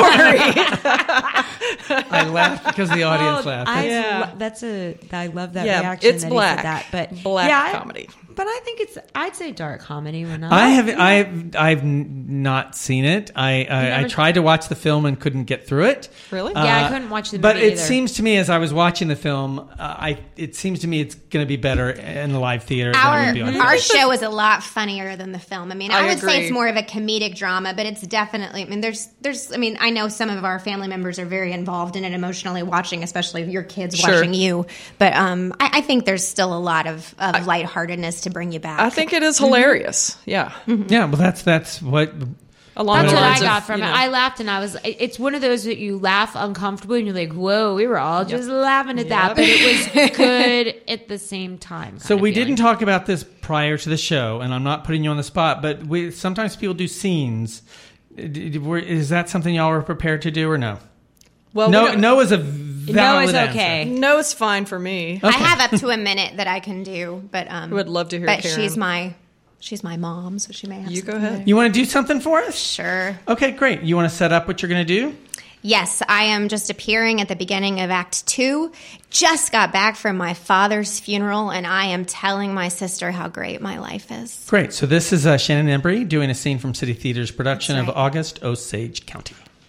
I laughed because the audience
Oh,
laughed.
I
That's-
lo- that's a. I love that
Yeah,
reaction.
it's
that
black.
He said that, but
Black
yeah, I-
comedy.
But I think it's. I'd say dark comedy. When
I have I've I've n- not seen it. I I, I
never-
tried to watch the film and couldn't get through it.
Really?
Yeah, I
Uh,
couldn't watch the
But
movie
it
either.
seems to me, as I was watching the film, uh, I it seems to me it's going to be better in the live theater than it
Our
would be on
our
film.
show is a lot funnier than the film. I mean, I,
I
would
agree.
say it's more of a comedic drama, but it's definitely. I mean, there's there's. I mean, I know some of our family members are very involved in it emotionally, watching, especially your kids
Sure.
watching you. But um, I, I think there's still a lot of, of lightheartedness to bring you back.
I think it is hilarious. Yeah.
Yeah, well, that's that's what.
Along
That's
the
what I
lines
got
of,
from
you
it.
know,
I laughed and I was. it- It's one of those that you laugh uncomfortably and you're like, "Whoa, we were all just laughing at that,"
Yep.
but it was good at the same time.
So
kind of
we
feeling.
didn't talk about this prior to the show, and I'm not putting you on the spot, but we sometimes people do scenes. D- d- were- Is that something y'all were prepared to do or no?
well, we
no,
don't-
no is a valid
No is
answer.
okay.
no is fine for me.
I have up to a minute that I can do, but um,
Would love to hear
But
Karen.
she's my she's my mom, so she may have.
You go
something
ahead.
to-
You want to do something for us?
Sure.
Okay, great. You want to set up what you're going to do?
Yes, I am just appearing at the beginning of Act Two. Just got back from my father's funeral, and I am telling my sister how great my life is.
Great. So this is uh, Shannon Embry doing a scene from City Theater's production
That's
of
right.
August Osage County.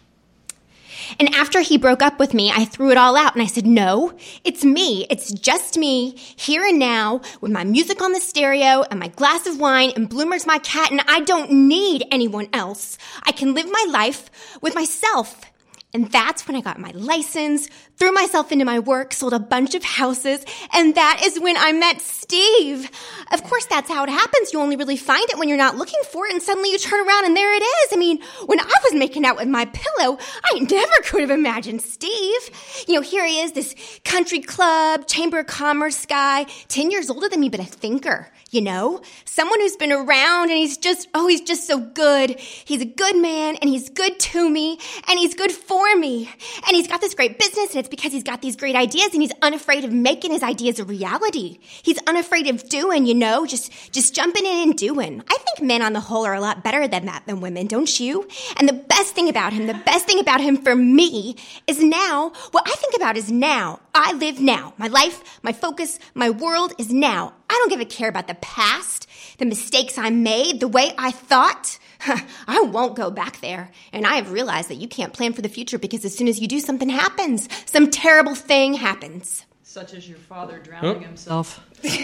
And after he broke up with me, I threw it all out and I said, no, it's me. It's just me here and now with my music on the stereo and my glass of wine and Bloomer's my cat, and I don't need anyone else. I can live my life with myself. And that's when I got my license, threw myself into my work, sold a bunch of houses, and that is when I met Steve. Of course, that's how it happens. You only really find it when you're not looking for it, and suddenly you turn around and there it is. I mean, when I was making out with my pillow, I never could have imagined Steve. You know, here he is, this country club, chamber of commerce guy, ten years older than me, but a thinker, you know? Someone who's been around, and he's just, oh, he's just so good. He's a good man, and he's good to me, and he's good for for me. And he's got this great business, and it's because he's got these great ideas, and he's unafraid of making his ideas a reality. He's unafraid of doing, you know, just, just jumping in and doing. I think men on the whole are a lot better than that than women, don't you? And the best thing about him, the best thing about him for me is now, what I think about is now. I live now. My life, my focus, my world is now. I don't give a care about the past, the mistakes I made, the way I thought. I won't go back there. And I have realized that you can't plan for the future because as soon as you do, something happens. Some terrible thing happens.
Such as your father drowning
Oh.
himself.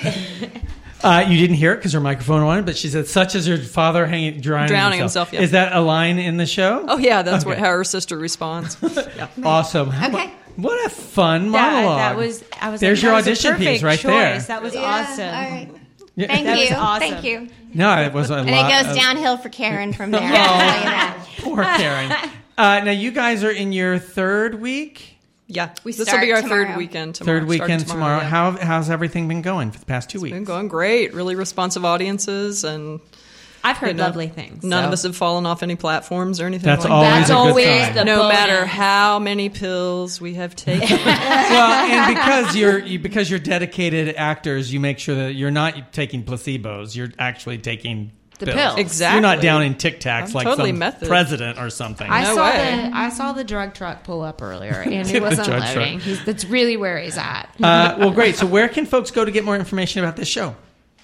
Uh, you didn't hear it because her microphone went, but she said, "Such as her father hanging drowning,
Drowning
himself."
himself, yeah.
Is that a line in the show?
Oh, yeah, that's
Okay.
what, how her sister responds. Yeah.
Awesome.
Okay.
What a fun
That,
monologue.
that was. I was.
There's
like,
your
that was a
audition piece
perfect
right
choice.
there.
That was
Yeah,
awesome.
all right.
Yeah.
Thank
That
you.
was awesome.
Thank you.
No, it was a
And
lot.
it goes
of-
downhill for Karen from there. I'll tell you that.
Poor Karen. Uh, now you guys are in your third week.
Yeah,
We
this will
start
be our
tomorrow.
third weekend tomorrow.
Third weekend
starting
tomorrow.
yeah.
How how's everything been going for the past two weeks?
Been going great. Really responsive audiences, and
I've heard
you know,
lovely things.
None
so.
of us have fallen off any platforms or anything.
That's
like
always
that.
That's
a good
always
sign.
the
No
bonus.
matter how many pills we have taken.
Well, and because you're you, because you're dedicated actors, you make sure that you're not taking placebos. You're actually taking
The
pills.
pills.
Exactly.
You're not down in Tic Tacs
I'm
like
totally
some
method.
president or something.
I
No
saw
way.
the I saw the drug truck pull up earlier, and
The
he wasn't
drug truck.
loading. He's, that's really where he's at.
Uh, well, great. So where can folks go to get more information about this show?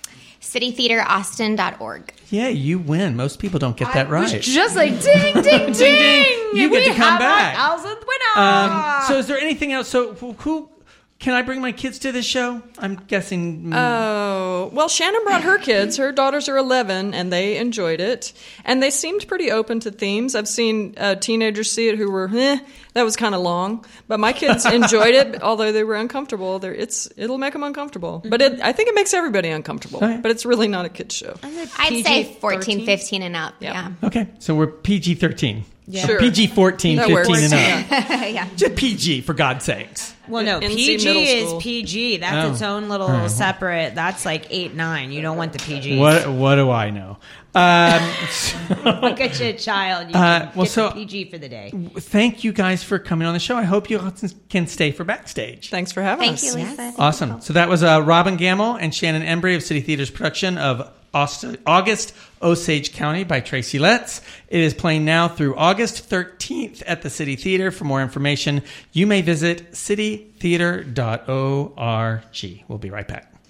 city theater austin dot org.
Yeah, you win. Most people don't get that
I
right.
was just like ding, ding, ding,
ding. You
We
get to come
have
back.
Our thousandth winner.
Um, so is there anything else? So who- who can I bring my kids to this show? I'm guessing. mm,
Oh, well, Shannon brought her kids. Her daughters are eleven, and they enjoyed it. And they seemed pretty open to themes. I've seen uh, teenagers see it who were, eh, that was kind of long. But my kids enjoyed it, although they were uncomfortable. They're, it's It'll make them uncomfortable. But it, I think it makes everybody uncomfortable.
Okay.
But it's really not a kid's show.
I'd say fourteen, fifteen and up.
Yeah.
Yeah.
okay, so we're P G thirteen.
Yeah.
Sure.
P G fourteen,
That
fifteen
works.
and up.
yeah.
Just P G, for God's sakes.
Well, no,
N C
P G
middle
is
school.
P G. That's
Oh.
its own little
All right.
separate. That's like eight, nine. You don't want the P Gs.
What What do I know? Um, so-
Look at your child. You
Uh,
can
well,
get
so-
the P G for the day.
thank you guys for coming on the show. I hope you can stay for backstage.
Thanks for having
Thank
us.
you, Lisa. Thank
Awesome.
you.
So that was uh, Robin Gamble and Shannon Embry of City Theater's production of Austin, August, Osage County by Tracy Letts. It is playing now through August thirteenth at the City Theater. For more information, you may visit city theater dot org. We'll be right back.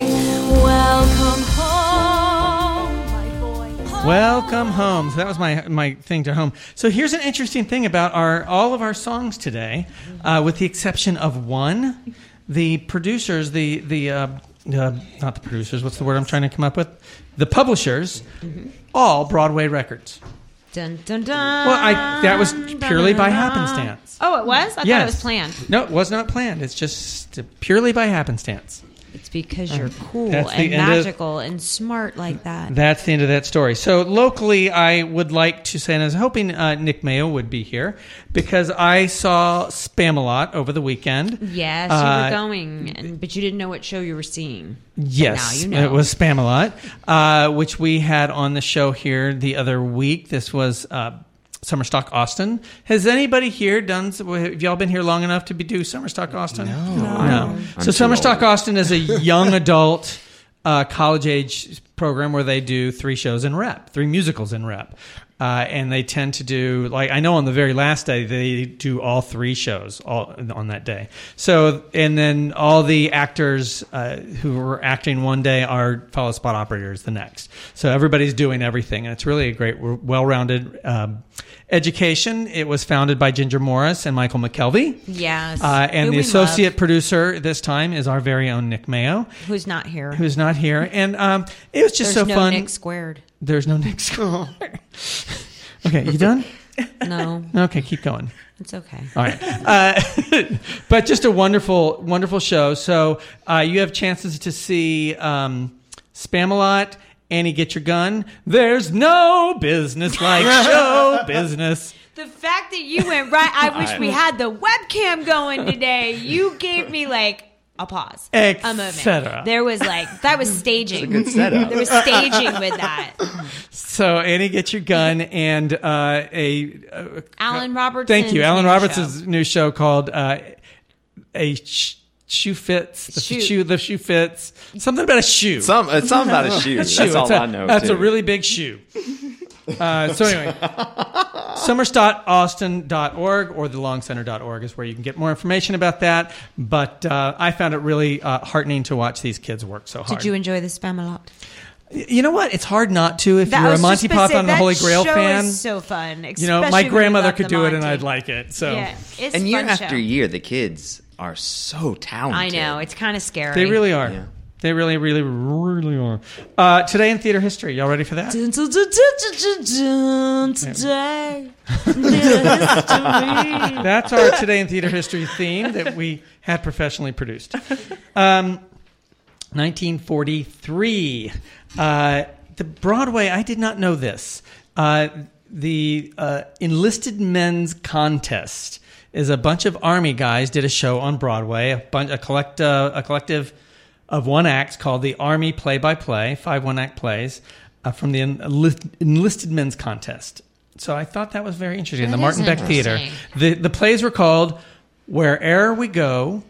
Welcome home, my boy.
Welcome home. So that was my my thing to home. So here's an interesting thing about our all of our songs today, uh, with the exception of one. The producers, the the uh, uh, not the producers. What's the word I'm trying to come up with? The publishers, all Broadway records.
Dun dun dun.
Well, I that was purely by happenstance.
Oh, it was? I
Yes.
thought it was planned.
No, it was not planned. It's just purely by happenstance.
It's because you're cool
That's the
and
end of-
magical and smart like that.
That's the end of that story. So locally, I would like to say, and I was hoping uh, Nick Mayo would be here, because I saw Spam-A-Lot over the weekend.
Yes,
Uh,
you were going, and, but you didn't know what show you were seeing.
Yes,
Now you know.
it was Spam-A-Lot, uh, which we had on the show here the other week. This was uh, Summerstock Austin. Has anybody here done? Have y'all been here long enough to be do Summerstock Austin? No, no.
I'm
So
too
Summerstock
old.
Austin is a young adult uh, college age program where they do three shows in rep, three musicals in rep. Uh, and they tend to do, like, I know on the very last day, they do all three shows all on that day. So, and then all the actors uh, who were acting one day are fellow spot operators the next. So everybody's doing everything. And it's really a great, well-rounded um, education. It was founded by Ginger Morris and Michael McKelvey.
Yes.
Uh, and
who
the
we
associate
love,
producer this time is our very own Nick Mayo,
who's not here.
who's not here. And um, it was just
There's
so
no
fun.
Nick squared.
There's no Nick Squared. Okay, you done?
No,
Okay, keep going.
it's okay.
All right. Uh, but just a wonderful, wonderful show. So uh, you have chances to see um, Spam-A-Lot, Annie Get Your Gun. There's no business like show business.
The fact that you went right, I wish we had the webcam going today. You gave me like
a pause,
Et
a moment.
cetera.
There was like that was staging.
It's a good setup.
There was staging with that.
So Annie, get your gun and uh, a uh,
Alan Roberts.
thank you, Alan Roberts' new show called uh, a. Sh- Shoe fits. The
Shoe.
shoe. The shoe fits. Something about a shoe.
Some, it's something about a shoe.
A shoe.
That's all
It's a-
I know.
That's
too.
a really big shoe. Uh, so anyway, summers dot austin dot org or the long center dot org is where you can get more information about that. But uh, I found it really uh, heartening to watch these kids work so hard.
Did you enjoy the spam a lot?
You know what? It's hard not to if
That
you're a
was
Monty
just gonna say,
Python and the
that
Holy Grail
show
fan.
is so fun.
You know, my
especially when you
grandmother
love
could
the
do it and
Monty.
I'd like it. So
Yeah, it's
And year
fun
after
show.
year, the kids are so talented.
I know, it's kind of scary.
they really are.
Yeah.
They really, really, really are. Uh, today in theater history. Y'all ready for that?
Dun, dun, dun, dun, dun, dun, today.
That's our Today in Theater History theme that we had professionally produced. Um, nineteen forty-three. Uh, the Broadway, I did not know this. Uh, the uh, Enlisted Men's Contest is a bunch of Army guys did a show on Broadway, a, bunch, a, collect, uh, a collective of one act called the Army Play-by-Play, five one-act plays uh, from the Enlist, Enlisted Men's Contest. So I thought that was very interesting.
That
the Martin
is
Beck Theater.
interesting.
The, the plays were called Where'er We Go,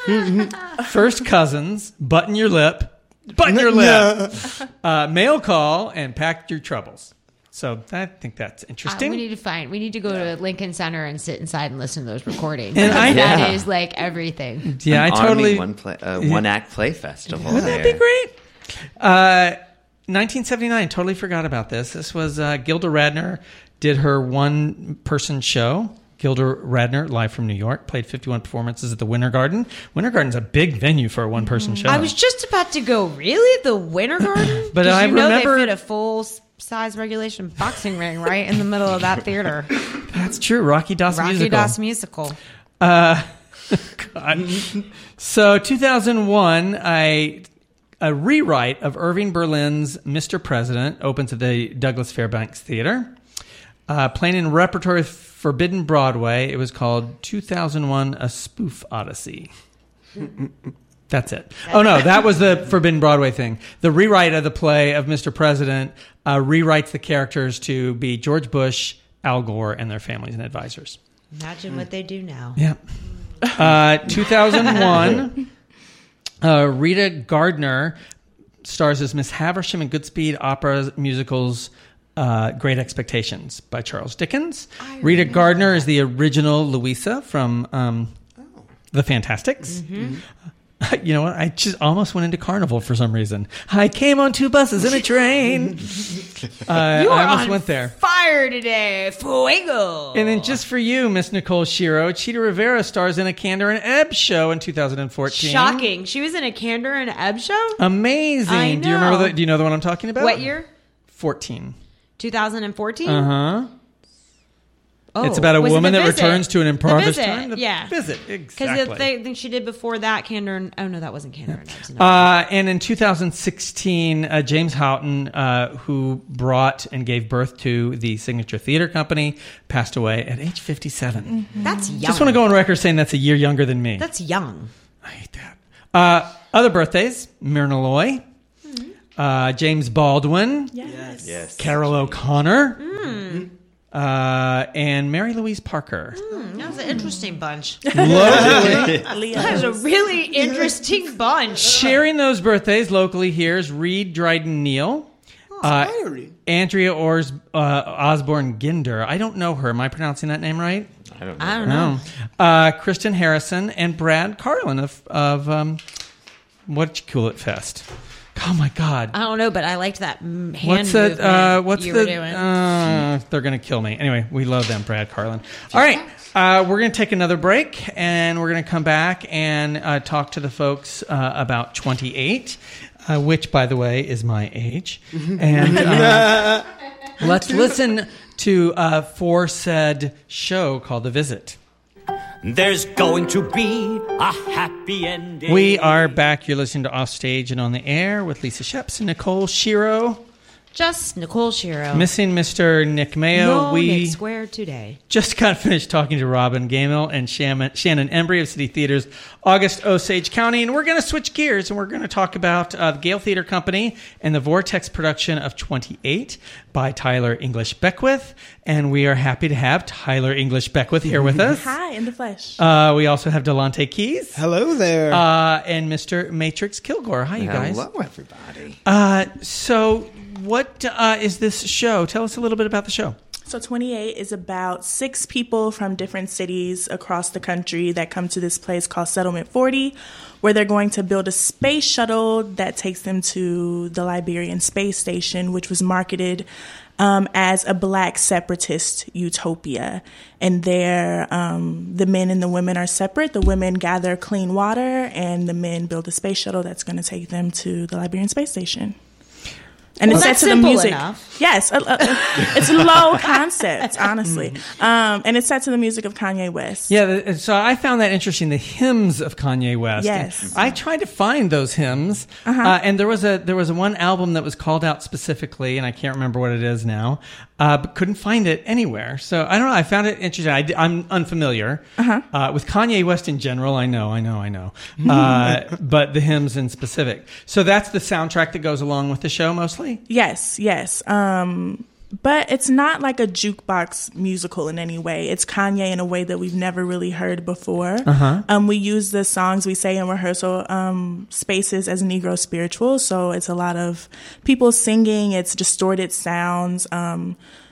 First Cousins, Button Your Lip, Button Your Lip, uh, Mail Call, and Pack Your Troubles. So I think that's
Uh,
interesting.
we need to find. We need to go to Lincoln Center and sit inside and listen to those recordings.
And I-
that
Yeah.
is like everything.
yeah, I
An
totally.
Army one play, uh, one act play festival.
Wouldn't
there.
that be great? Uh, nineteen seventy-nine, totally forgot about this. This was uh, Gilda Radner did her one-person show. Gilda Radner, live from New York, played fifty-one performances at the Winter Garden. Winter Garden's a big venue for a one-person show.
I was just about to go, really? The Winter Garden?
But
'Cause
I
you know
remember-
they fit a full-size regulation boxing ring right in the middle of that theater.
That's true. Rocky Das
Rocky
Musical.
Das Musical.
Uh, God. So two thousand one, I, a rewrite of Irving Berlin's Mister President opens at the Douglas Fairbanks Theater. Uh, playing in repertory Forbidden Broadway, it was called two thousand one, A Spoof Odyssey. That's it. Oh, no, that was the Forbidden Broadway thing. The rewrite of the play of Mister President uh, rewrites the characters to be George Bush, Al Gore, and their families and advisors.
Imagine what they do now.
Yeah. Uh, two thousand one, uh, Rita Gardner stars as Miss Havisham in Goodspeed Opera musicals uh, Great Expectations by Charles Dickens. Rita Gardner is the original Louisa from um, The Fantastics.
Mm-hmm.
You know what? I just almost went into Carnival for some reason. I came on two buses and a train. Uh,
You are
I almost
on
went there.
fire today. Fuego.
And then just for you, Miss Nicole Shiro, Cheetah Rivera stars in a Candor and Ebb show in two thousand fourteen.
Shocking. She was in a Candor and Ebb show?
Amazing.
I
Do you remember
know.
the, do you know the one I'm talking about?
What year?
fourteen.
twenty fourteen?
Uh-huh.
Oh,
It's about a
was it
woman
The
that
Visit?
returns to an
The
impoverished
Visit,
time. The
yeah.
Visit,
Because
exactly.
the thing she did before that, Candor and... Oh, no, that wasn't Candor and Ebb's. No.
Uh, and in two thousand sixteen, uh, James Houghton, uh, who brought and gave birth to the Signature Theater Company, passed away at age fifty-seven.
That's young.
Just want to go on record saying that's a year younger than me.
That's young.
I hate that. Uh, other birthdays, Myrna Loy, uh, James Baldwin,
Yes.
Yes.
Carol O'Connor,
Mm.
uh, and Mary Louise Parker.
Mm, that was an interesting bunch.
Locally,
That was a really interesting bunch.
sharing those birthdays locally here is Reed Dryden Neal, uh, Andrea Ors, uh, Osborne Ginder. I don't know her. Am I pronouncing that name right?
I don't know.
I don't know.
No. Uh, Kristen Harrison and Brad Carlin of, of um, what'd you call it Fest? Oh my God.
I don't know, but I liked that mm, hand
What's that?
movement
Uh, what's
you
the?
were doing.
Uh, they're gonna kill me. Anyway, we love them, Brad Carlin. All right, uh, we're gonna take another break, and we're gonna come back and uh, talk to the folks uh, about twenty-eight, uh, which, by the way, is my age. And uh, let's listen to a foresaid show called The Visit.
There's going to be a happy ending.
We are back. You're listening to Offstage and on the Air with Lisa Sheps and Nicole Shiro.
Just Nicole Shiro.
Missing Mister Nick Mayo.
No
we
Nick Square today.
just got finished talking to Robin Gamel and Shannon, Shannon Embry of City Theater's August Osage County, and we're going to switch gears and we're going to talk about uh, the Gale Theater Company and the Vortex production of twenty-eight by Tyler English Beckwith, and we are happy to have Tyler English Beckwith here with us.
Hi, in the flesh.
Uh, we also have Delonte Keys.
Hello there.
Uh, and Mister Matrix Kilgore. Hi, you guys.
Hello, everybody.
Uh, so, what uh, is this show? Tell us a little bit about the show.
So twenty-eight is about six people from different cities across the country that come to this place called Settlement forty, where they're going to build a space shuttle that takes them to the Liberian space station, which was marketed um, as a black separatist utopia. And there, um, the men and the women are separate. The women gather clean water, and the men build a space shuttle that's going to take them to the Liberian space station. And
Well,
it's set
that's
to the
simple
music.
enough.
Yes, uh, uh, it's low concept, honestly. Um, and it's set to the music of Kanye West.
Yeah, th- so I found that interesting, the hymns of Kanye West.
Yes.
And I tried to find those hymns,
Uh-huh.
uh, and there was a there was a one album that was called out specifically, and I can't remember what it is now, uh, but couldn't find it anywhere. So I don't know. I found it interesting. I, am unfamiliar
Uh-huh.
uh, with Kanye West in general. I know, I know, I know, uh, but the hymns in specific. So that's the soundtrack that goes along with the show, mostly.
Yes, yes. Um, but it's not like a jukebox musical in any way. It's Kanye in a way that we've never really heard before.
Uh-huh.
Um, we use the songs we say in rehearsal um, spaces as Negro spiritual. So it's a lot of people singing. It's distorted sounds. Um,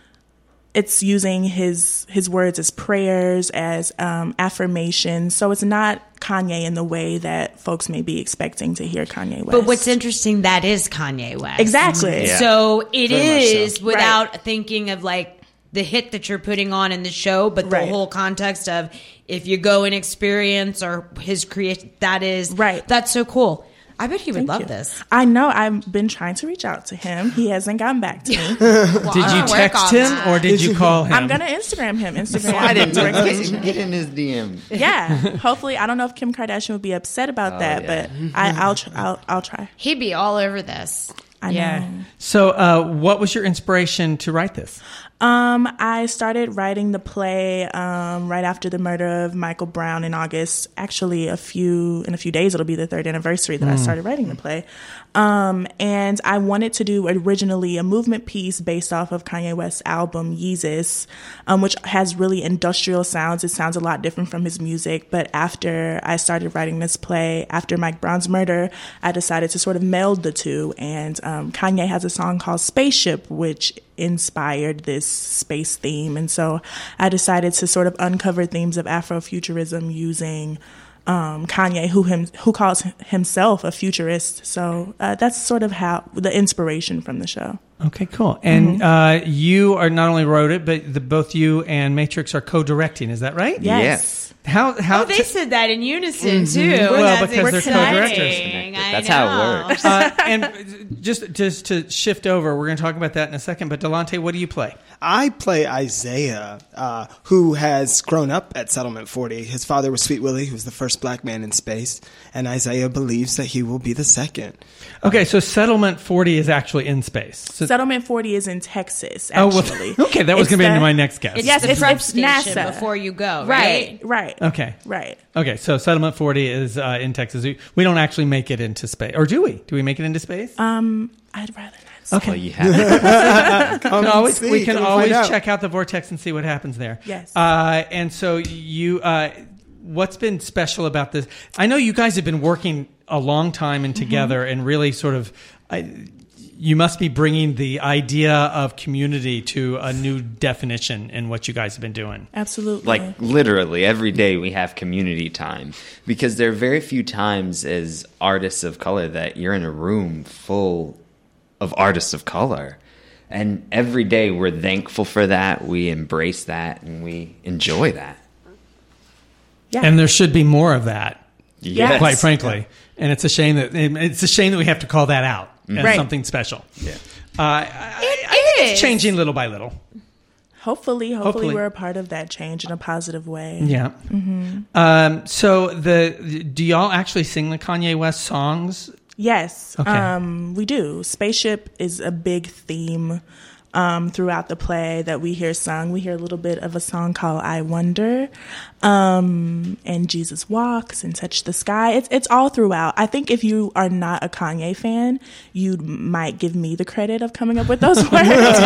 it's using his his words as prayers, as um, affirmations. So it's not Kanye in the way that folks may be expecting to hear Kanye West.
But what's interesting, that is Kanye West.
Exactly.
Yeah.
So it
Very much
is
so.
without
Right.
thinking of like the hit that you're putting on in the show, but the
Right.
whole context of if you go and experience or his creation, that is
Right.
That's so cool. I bet he would
Thank
love
you.
this.
I know. I've been trying to reach out to him. He hasn't gotten back to me.
Did you text him or did you call him?
I'm gonna Instagram him. Instagram.
Slide in,
directly.
get, get in his D M.
Yeah. Hopefully, I don't know if Kim Kardashian would be upset about
Oh,
that,
yeah.
but I, I'll, tr- I'll I'll try.
He'd be all over this.
I
Yeah.
know.
So, uh, what was your inspiration to write this?
Um, I started writing the play um, right after the murder of Michael Brown in August. Actually, a few in a few days, it'll be the third anniversary that I started writing the play. Um, and I wanted to do originally a movement piece based off of Kanye West's album Yeezus, um, which has really industrial sounds. It sounds a lot different from his music. But after I started writing this play, after Mike Brown's murder, I decided to sort of meld the two. And um, Kanye has a song called Spaceship, which inspired this space theme. And so I decided to sort of uncover themes of Afrofuturism using um, Kanye, who him who calls himself a futurist. So uh, that's sort of how the inspiration from the show.
Okay, cool. And uh, you are not only wrote it, but the, both you and Matrix are co-directing. Is that right?
Yes.
Yes.
How? How?
Oh, they said that in unison too.
Well,
That's
because they're
exciting.
co-directors.
I
That's how it
know.
works.
uh, and just just to shift over, we're going to talk about that in a second. But Delonte, what do you play?
I play Isaiah, uh, who has grown up at Settlement forty. His father was Sweet Willie, who was the first black man in space, and Isaiah believes that he will be the second.
Okay, so Settlement forty is actually in space. So,
Settlement forty is in Texas,
oh, well,
actually.
okay, that was
It's
going to be
the-
my next guess.
It's
Yes,
the
it's-
prep
it's
station
NASA.
before you go,
Right,
right?
right.
Okay.
Right.
Okay, so Settlement forty is uh, in Texas. We, we don't actually make it into space. Or do we? Do we make it into space?
Um, I'd rather not say.
Okay.
Well, you have
We can always,
see.
we can
Come
always
find out.
check out the vortex and see what happens there.
Yes.
Uh, and so you, uh, what's been special about this? I know you guys have been working a long time and together, and really sort of, I, you must be bringing the idea of community to a new definition in what you guys have been doing.
Absolutely.
like literally every day we have community time, because there are very few times as artists of color that you're in a room full of artists of color, and every day we're thankful for that, we embrace that, and we enjoy that.
Yeah.
And there should be more of that,
Yes.
quite frankly. And it's a shame that it's a shame that we have to call that out as
Right.
something special.
Yeah.
Uh, I, I, I think it's changing little by little.
Hopefully, hopefully,
Hopefully.
we're a part of that change in a positive way.
Yeah. Um, so the do y'all actually sing the Kanye West songs
Yes,
Okay.
um, we do. Spaceship is a big theme um, throughout the play that we hear sung. We hear a little bit of a song called I Wonder, um, and Jesus Walks and Touch the Sky. It's, it's all throughout. I think if you are not a Kanye fan, you might give me the credit of coming up with those words.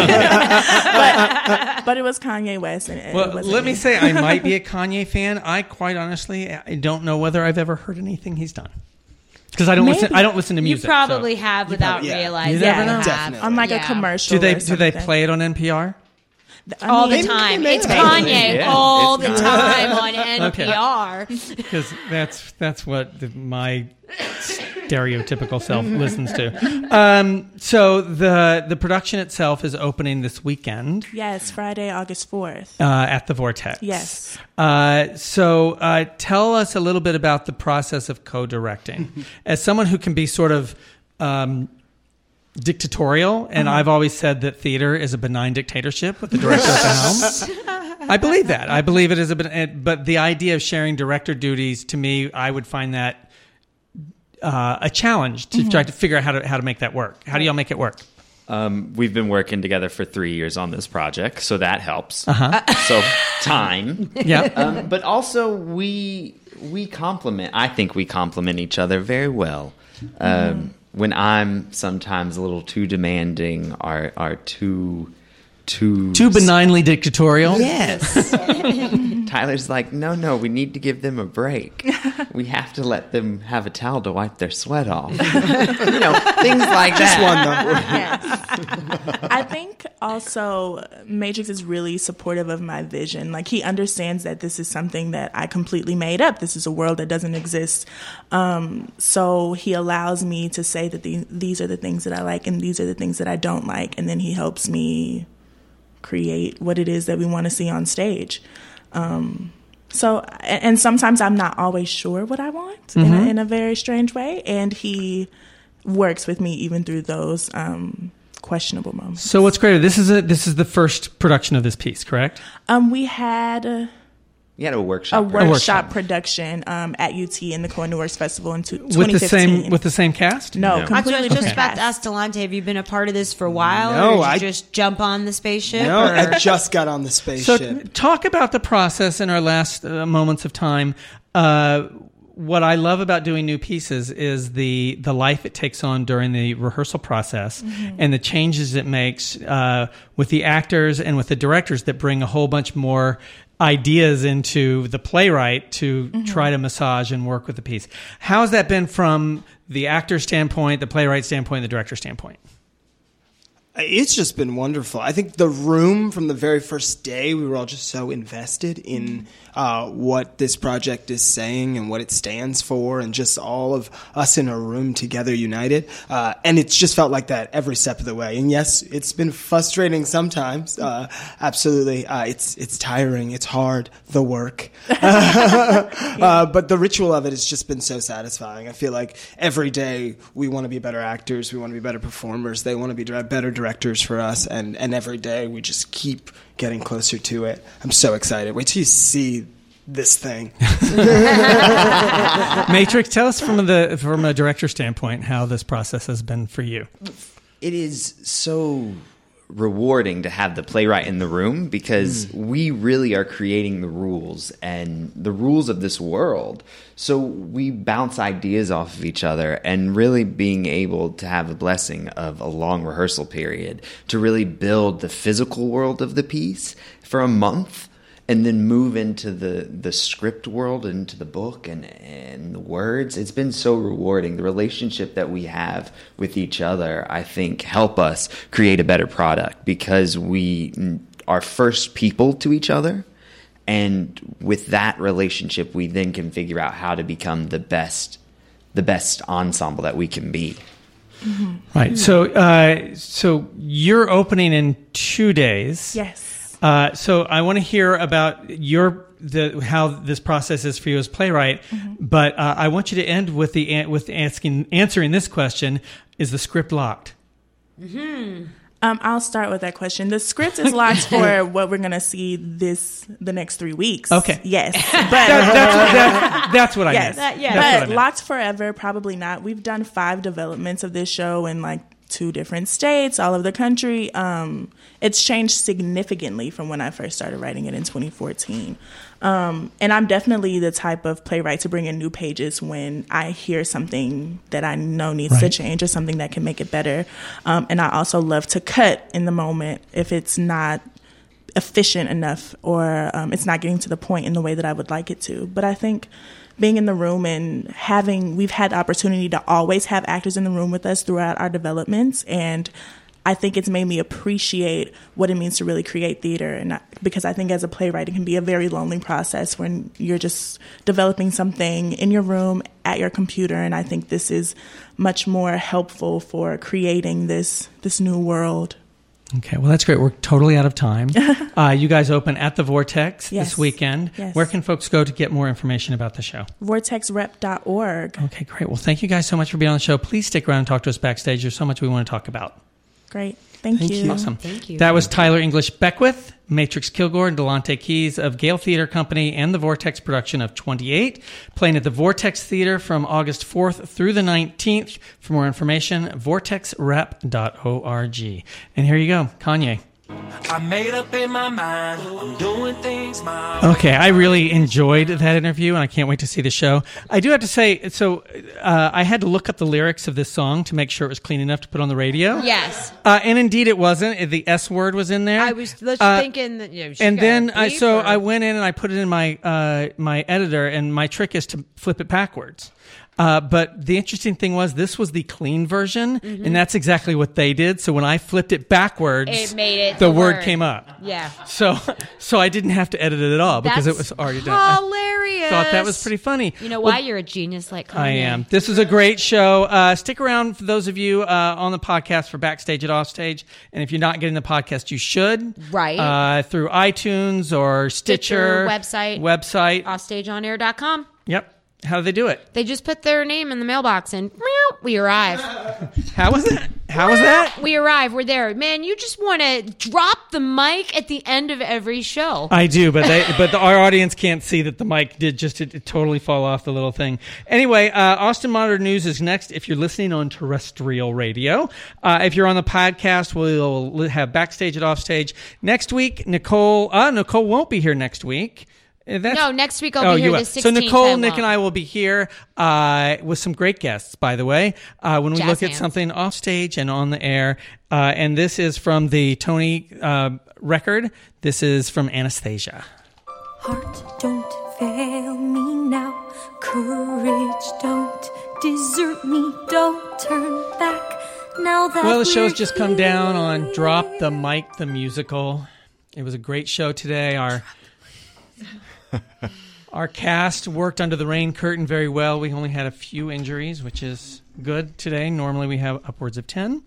but, but it was Kanye West. And it
Well,
wasn't
let me say, I might be a Kanye fan. I quite honestly, I don't know whether I've ever heard anything he's done. Because I don't
Maybe.
listen. I don't listen to music.
You probably
so.
have without
probably- yeah.
realizing.
You never
you
know.
have.
Definitely.
on like
Yeah.
a commercial.
Do they
or
do they
something.
play it on N P R?
I
all
mean,
the time?
they
It's
may.
Kanye
Yeah,
all
it's
the
Kanye.
time on N P R.
Because that's that's what the, my stereotypical self listens to. Um, so the the production itself is opening this weekend
Yes, Friday, August fourth.
uh, at the Vortex.
Yes.
Uh, so uh, tell us a little bit about the process of co-directing. As someone who can be sort of um, dictatorial, and
Uh-huh.
I've always said that theater is a benign dictatorship with the director at the helm. I believe that. I believe it is a ben- but the idea of sharing director duties, to me, I would find that uh, a challenge to try to figure out how to how to make that work. How do y'all make it work?
Um, we've been working together for three years on this project, so that helps.
Uh-huh.
So time.
Yeah.
Um, but also we we complement. I think we complement each other very well. Um, when I'm sometimes a little too demanding, or are too too
Too benignly dictatorial.
Yes. Tyler's like, no, no, we need to give them a break. We have to let them have a towel to wipe their sweat off. You know, things like
Just
that.
one number.
Yes. I think also Matrix is really supportive of my vision. Like, he understands that this is something that I completely made up. This is a world that doesn't exist. Um, so he allows me to say that the, these are the things that I like and these are the things that I don't like. And then he helps me create what it is that we want to see on stage. Um, so, and, and sometimes I'm not always sure what I want
Mm-hmm.
in, a, in a very strange way. And he works with me even through those um, questionable moments.
So what's great? This is a this is the first production of this piece, correct?
Um, we had a,
You had a
a
workshop.
workshop,
right?
workshop.
production um, at U T in the Corn Works Festival in two,
With
twenty fifteen.
the same with the same cast?
no,
No.
I
completely
was just
different
about to
cast.
ask Delonte, have you been a part of this for a while?
No,
or did you
I-
just jump on the spaceship?
No,
or-
I just got on the
So
spaceship.
t- talk about the process in our last uh, moments of time. Uh, what I love about doing new pieces is the the life it takes on during the rehearsal process and the changes it makes uh, with the actors and with the directors that bring a whole bunch more ideas into the playwright to try to massage and work with the piece. How has that been from the actor standpoint, the playwright standpoint, the director standpoint?
It's just been wonderful. I think the room from the very first day, we were all just so invested in uh, what this project is saying and what it stands for, and just all of us in a room together, united. Uh, and it's just felt like that every step of the way. And yes, it's been frustrating sometimes. Uh, absolutely, uh, it's it's tiring. It's hard. The work, uh, but the ritual of it has just been so satisfying. I feel like every day we want to be better actors. We want to be better performers. They want to be dra- better directors for us, and, and every day we just keep getting closer to it. I'm so excited. Wait till you see this thing.
Matrix, tell us from the from a director standpoint how this process has been for you.
It is so rewarding to have the playwright in the room because mm. we really are creating the rules and the rules of this world. So we bounce ideas off of each other, and really being able to have the blessing of a long rehearsal period to really build the physical world of the piece for a month, and then move into the, the script world, into the book and, and the words. It's been so rewarding. The relationship that we have with each other, I think, help us create a better product because we are first people to each other. And with that relationship, we then can figure out how to become the best, the best ensemble that we can be.
Mm-hmm.
Right. So, uh, so you're opening in two days.
Yes.
Uh, so I want to hear about your the how this process is for you as playwright, mm-hmm. but uh, I want you to end with the with asking answering this question: is the script locked?
Mm-hmm. Um, I'll start with that question. The script is locked for what we're going to see this the next three weeks.
Okay.
Yes. But
That- that's, that's, that's what I
yes.
meant.
That- yeah.
That's what I
But
meant.
locked forever, probably not. We've done five developments of this show in like two different states, all over the country. Um, it's changed significantly from when I first started writing it in twenty fourteen. Um, and I'm definitely the type of playwright to bring in new pages when I hear something that I know needs to
Right.
change or something that can make it better. Um, and I also love to cut in the moment if it's not efficient enough or um, it's not getting to the point in the way that I would like it to. But I think being in the room and having, we've had the opportunity to always have actors in the room with us throughout our developments, and I think it's made me appreciate what it means to really create theater. And I, because I think as a playwright, it can be a very lonely process when you're just developing something in your room at your computer. And I think this is much more helpful for creating this this new world.
Okay, well, that's great. We're totally out of time. uh, you guys open at the Vortex
Yes.
this weekend.
Yes.
Where can folks go to get more information about the show?
vortex rep dot org.
Okay, great. Well, thank you guys so much for being on the show. Please stick around and talk to us backstage. There's so much we want to talk about.
Great. Thank,
Thank
you.
you. Awesome.
Thank you.
That was Tyler English Beckwith, Matrix Kilgore, and Delonte Keys of Gale Theater Company and the Vortex production of twenty-eight, playing at the Vortex Theater from August fourth through the nineteenth. For more information, vortex rep dot org. And here you go, Kanye.
I made up in my mind, I'm doing things my
Okay, I really enjoyed that interview, and I can't wait to see the show. I do have to say, so uh, I had to look up the lyrics of this song to make sure it was clean enough to put on the radio.
Yes.
Uh, and indeed it wasn't. The S word was in there.
I was just
Uh,
thinking that, you know, she
and
got
then
a
I
beep
so
or-
I went in and I put it in my uh, my editor, and my trick is to flip it backwards. Uh, but the interesting thing was this was the clean version,
Mhm.
and that's exactly what they did. So when I flipped it backwards,
It made it
the,
the
word
word.
came up.
Yeah.
So so I didn't have to edit it at all because
That's
it was already done. I
hilarious.
thought that was pretty funny.
You know
Well,
why? You're a genius like Kanye.
I am. This is a great show. Uh, stick around for those of you uh, on the podcast for Backstage at Offstage. And if you're not getting the podcast, you should.
Right.
Uh, through iTunes or Stitcher.
Stitcher, website.
Website.
offstage on air dot com.
Yep. How do they do it?
They just put their name in the mailbox and meow, we arrive.
How was that? How was that?
We arrive. We're there. Man, you just want to drop the mic at the end of every show.
I do, but they, but the, our audience can't see that the mic did just it, it totally fall off the little thing. Anyway, uh, Austin Monitor News is next. If you're listening on terrestrial radio, uh, if you're on the podcast, we'll have Backstage at Offstage next week. Nicole, uh, Nicole won't be here next week. Uh, That's,
No, next week I'll
oh,
be here
you
the
will. So
sixteenth.
Nicole,
I
Nick,
won't.
and I will be here uh, with some great guests, by the way, uh, when we
Jazz
look at
hands.
something off stage and on the air. Uh, and this is from the Tony uh, record. This is from Anastasia.
Heart, don't fail me now. Courage, don't desert me. Don't turn back now that
Well, the show's
we're
just come down on Drop the Mic, the musical. It was a great show today. Our our cast worked under the rain curtain very well. We only had a few injuries, which is good today. Normally we have upwards of ten.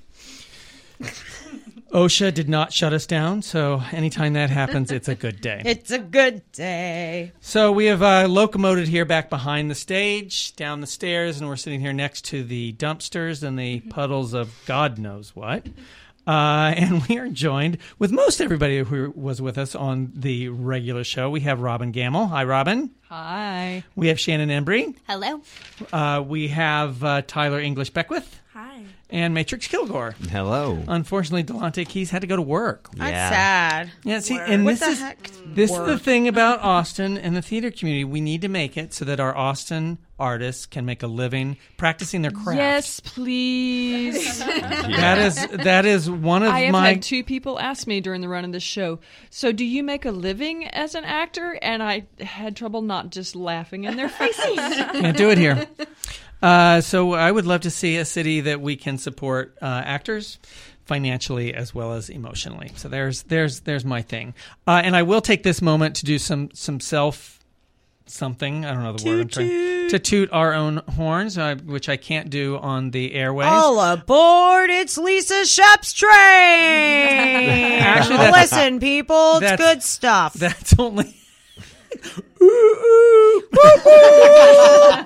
OSHA did not shut us down, so anytime that happens, it's a good day.
It's a good day.
So we have uh, locomoted here back behind the stage, down the stairs, and we're sitting here next to the dumpsters and the puddles of God knows what. Uh, and we are joined with most everybody who was with us on the regular show. We have Robin Gamble. Hi, Robin.
Hi.
We have Shannon Embry.
Hello.
Uh, we have uh, Tyler English Beckwith.
Hi.
And Matrix Kilgore.
Hello.
Unfortunately, Delonte Keys had to go to work.
That's sad.
Yeah, see, and
What
this
the
is
heck?
this is the
Work.
thing about Austin and the theater community. We need to make it so that our Austin artists can make a living practicing their craft.
Yes, please.
That is that is one of
I have
my.
had two people ask me during the run of this show, so do you make a living as an actor? And I had trouble not just laughing in their faces.
Can't do it here. Uh, so I would love to see a city that we can support uh, actors financially as well as emotionally. So there's there's there's my thing. Uh, and I will take this moment to do some some self something. I don't know the word. I'm trying to toot our own horns, uh, which I can't do on the airways.
All aboard! It's Lisa Shep's train.
Actually, that's-
listen, people, it's
that's-
good stuff.
That's only.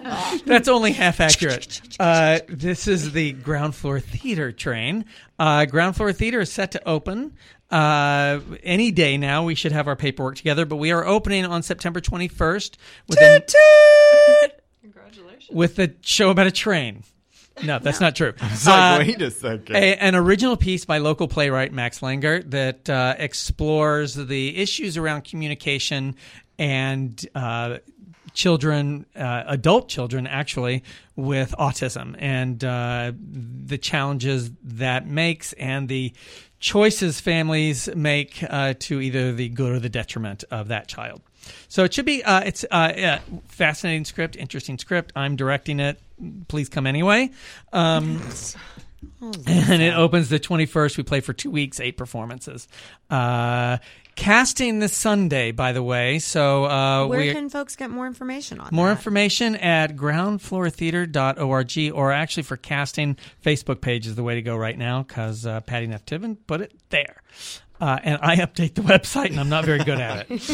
That's only half accurate. Uh, this is the Ground Floor Theater train. Uh, Ground Floor Theater is set to open uh, any day now. We should have our paperwork together, but we are opening on September twenty-first with a,
Congratulations.
with a show about a train. No, that's not true.
I was like, wait a second.
A, an original piece by local playwright Max Langert that uh, explores the issues around communication and uh, children, uh, adult children, actually, with autism and uh, the challenges that makes and the choices families make uh, to either the good or the detriment of that child. So it should be, uh, it's uh, yeah, fascinating script, interesting script. I'm directing it. Please come anyway. Um, and it opens the twenty-first. We play for two weeks, eight performances. Uh, casting this Sunday, by the way. So uh,
Where
we,
can folks get more information on
more
that?
information at ground floor theater dot org, or actually for casting, Facebook page is the way to go right now because uh, Patty Neff Tiven put it there. Uh, and I update the website, and I'm not very good at it.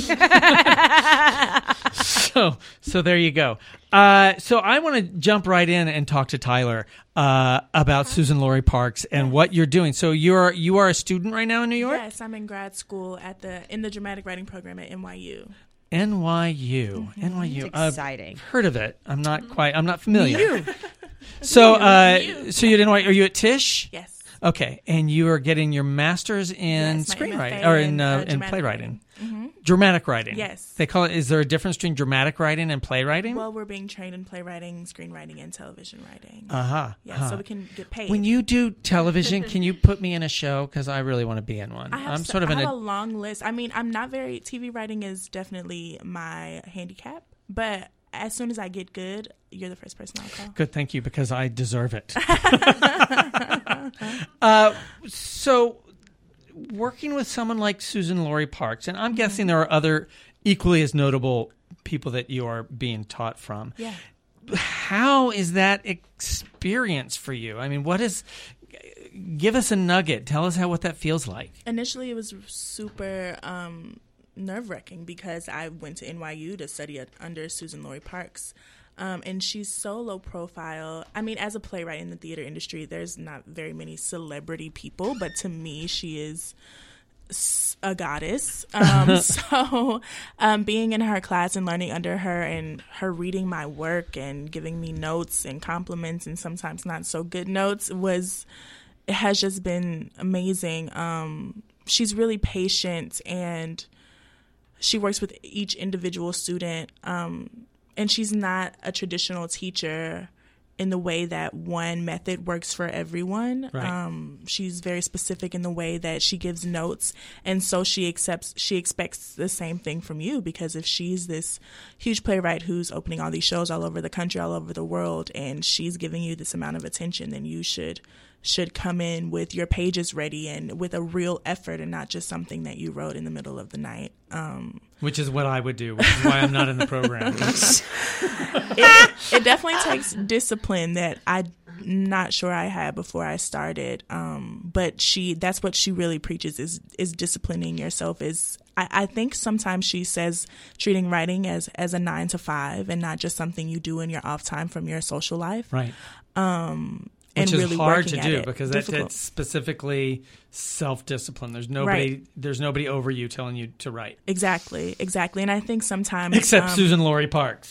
so, so there you go. Uh, so I want to jump right in and talk to Tyler uh, about Susan Laurie Parks and what you're doing. So you're you are a student right now in New York?
Yes, I'm in grad school at the in the dramatic writing program at N Y U.
N Y U, mm-hmm. N Y U.
It's exciting.
I've heard of it. I'm not quite. I'm not familiar. so, uh, so you're at N Y U. Are you at Tisch?
Yes.
Okay, and you are getting your master's in
yes,
screenwriting or in uh,
uh,
in playwriting,
mm-hmm.
dramatic writing.
Yes,
they call it. Is there a difference between dramatic writing and playwriting?
Well, we're being trained in playwriting, screenwriting, and television writing.
Uh huh.
Yeah,
uh-huh.
so we can get paid.
When you do television, can you put me in a show? Because I really want to be in one.
I have
I'm
so,
sort of
I
in
have
a,
a long list. I mean, I'm not very. T V writing is definitely my handicap, but as soon as I get good, you're the first person I'll call.
Good, thank you, because I deserve it. uh, so, working with someone like Susan Laurie Parks, and I'm mm-hmm. guessing there are other equally as notable people that you are being taught from.
Yeah.
How is that experience for you? I mean, what is... Give us a nugget. Tell us how what that feels like.
Initially, it was super... Um, nerve-wracking because I went to N Y U to study at, under Susan Laurie Parks, um, and she's so low profile. I mean, as a playwright in the theater industry, there's not very many celebrity people, but to me, she is a goddess. Um, so um, being in her class and learning under her and her reading my work and giving me notes and compliments and sometimes not so good notes was it has just been amazing. Um, she's really patient and she works with each individual student, um, and she's not a traditional teacher in the way that one method works for everyone.
Right.
Um, she's very specific in the way that she gives notes, and so she accepts. She expects the same thing from you because if she's this huge playwright who's opening all these shows all over the country, all over the world, and she's giving you this amount of attention, then you should should come in with your pages ready and with a real effort and not just something that you wrote in the middle of the night. Um,
which is what I would do, which is why I'm not in the program.
it, it definitely takes discipline that I'm not sure I had before I started. Um, but she, that's what she really preaches is, is disciplining yourself. Is I, I think sometimes she says treating writing as, as a nine to five and not just something you do in your off time from your social life.
Right.
Um,
Which
and
is
really
hard to do
it.
because that, that's specifically self-discipline. There's nobody,
right.
there's nobody over you telling you to write.
Exactly, exactly. And I think sometimes,
except
um,
Susan Laurie Parks,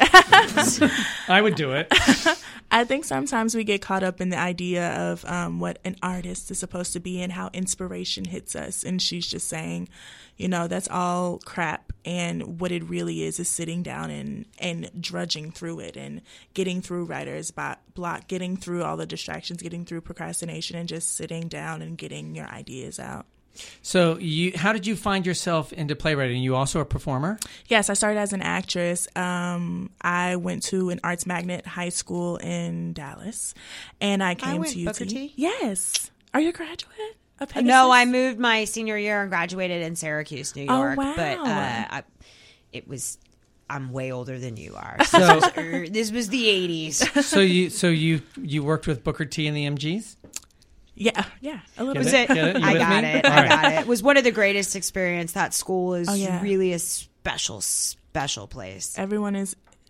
I would do it.
I think sometimes we get caught up in the idea of um, what an artist is supposed to be and how inspiration hits us. And she's just saying, you know, that's all crap. And what it really is is sitting down and, and drudging through it and getting through writer's block, getting through all the distractions, getting through procrastination, and just sitting down and getting your ideas out.
So you, how did you find yourself into playwriting? You also a performer?
Yes, I started as an actress. Um, I went to an arts magnet high school in Dallas, and I came
I went
to U T.
Booker T.
Yes. Are you a graduate?
No, I moved my senior year and graduated in Syracuse, New York.
Oh, wow.
But uh, I, it was, I'm way older than you are. So this was the eighties.
So you, so you, you worked with Booker T and the M Gs?
Yeah, yeah, a little
Get
bit.
it? Get it? You
I
with
got
me?
it.
All
I
right.
got it. It was one of the greatest experience. That school is
Oh, yeah.
really a special, special place.
Everyone is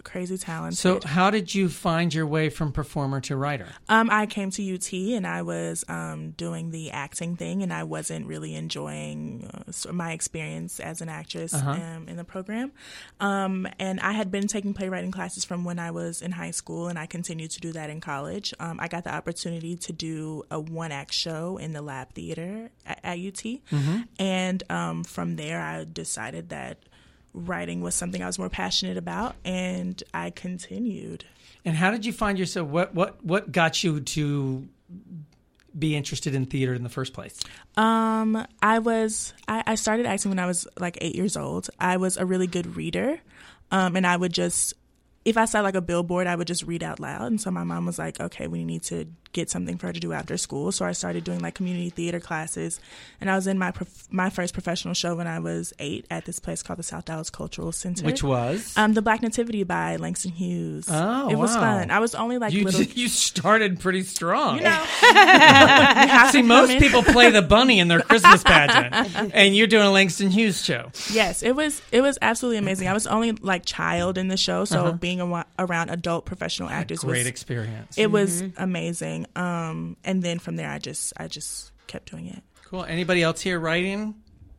crazy talented.
So how did you find your way from performer to writer?
Um, I came to U T and I was um, doing the acting thing, and I wasn't really enjoying uh, so my experience as an actress
Uh-huh.
um, in the program. Um, and I had been taking playwriting classes from when I was in high school, and I continued to do that in college. Um, I got the opportunity to do a one-act show in the Lab Theater at, at U T.
Mhm.
And um, from there, I decided that writing was something I was more passionate about, and I continued.
And how did you find yourself? What what what got you to be interested in theater in the first place?
Um, I was I, I started acting when I was like eight years old. I was a really good reader, um, and I would just, if I saw like a billboard, I would just read out loud. And so my mom was like, "Okay, we need to get something for her to do after school." So I started doing like community theater classes, and I was in my prof- my first professional show when I was eight at this place called the South Dallas Cultural Center,
Which was
um, the Black Nativity by Langston Hughes.
Oh,
it was
wow.
fun. I was only like
you,
little.
you started pretty strong.
You know,
See, most people play the bunny in their Christmas pageant, and you're doing a Langston Hughes show.
Yes, it was it was absolutely amazing. I was only like child in the show, so
Uh-huh.
being a, around adult professional actors
Great
was
experience.
It was amazing. Um, and then from there, I just I just kept doing it.
Cool. Anybody else here writing?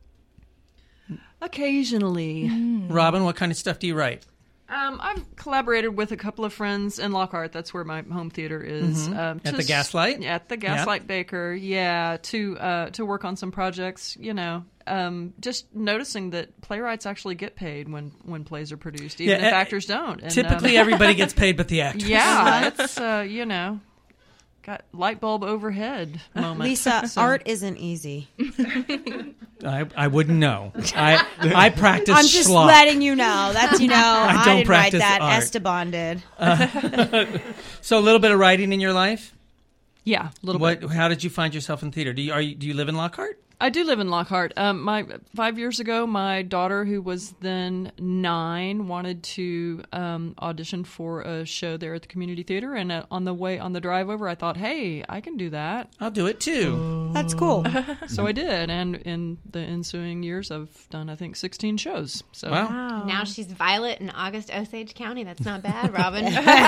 Occasionally.
Robin, what kind of stuff do you write?
Um, I've collaborated with a couple of friends in Lockhart. That's where my home theater is.
Mhm.
Um,
At
to
the
s-
Gaslight?
At the Gaslight Baker, yeah. To uh, to work on some projects, you know. Um, just noticing that playwrights actually get paid when, when plays are produced, even
Yeah,
if
uh,
actors don't. And,
Typically,
um,
everybody gets paid but the actors.
Yeah, it's, uh, you know, got light bulb overhead moment.
Lisa,
So-
art isn't easy.
I, I wouldn't know. I I practice
I'm just
schlock.
letting you know. That's, you know,
I
I,
don't
didn't write
practice
that.
art.
Esteban did.
Uh, so a little bit of writing in your life?
Yeah, a little
what,
bit.
How did you find yourself in theater? Do you, are you, do you live in Lockhart?
I do live in Lockhart. Um, my five years ago, my daughter, who was then nine, wanted to um, audition for a show there at the community theater. And uh, on the way on the drive over, I thought, "Hey, I can do that.
I'll do it too."
That's cool.
So I did, and in the ensuing years, I've done I think sixteen shows. So
wow.
Now she's Violet in August Osage County. That's not bad, Robin.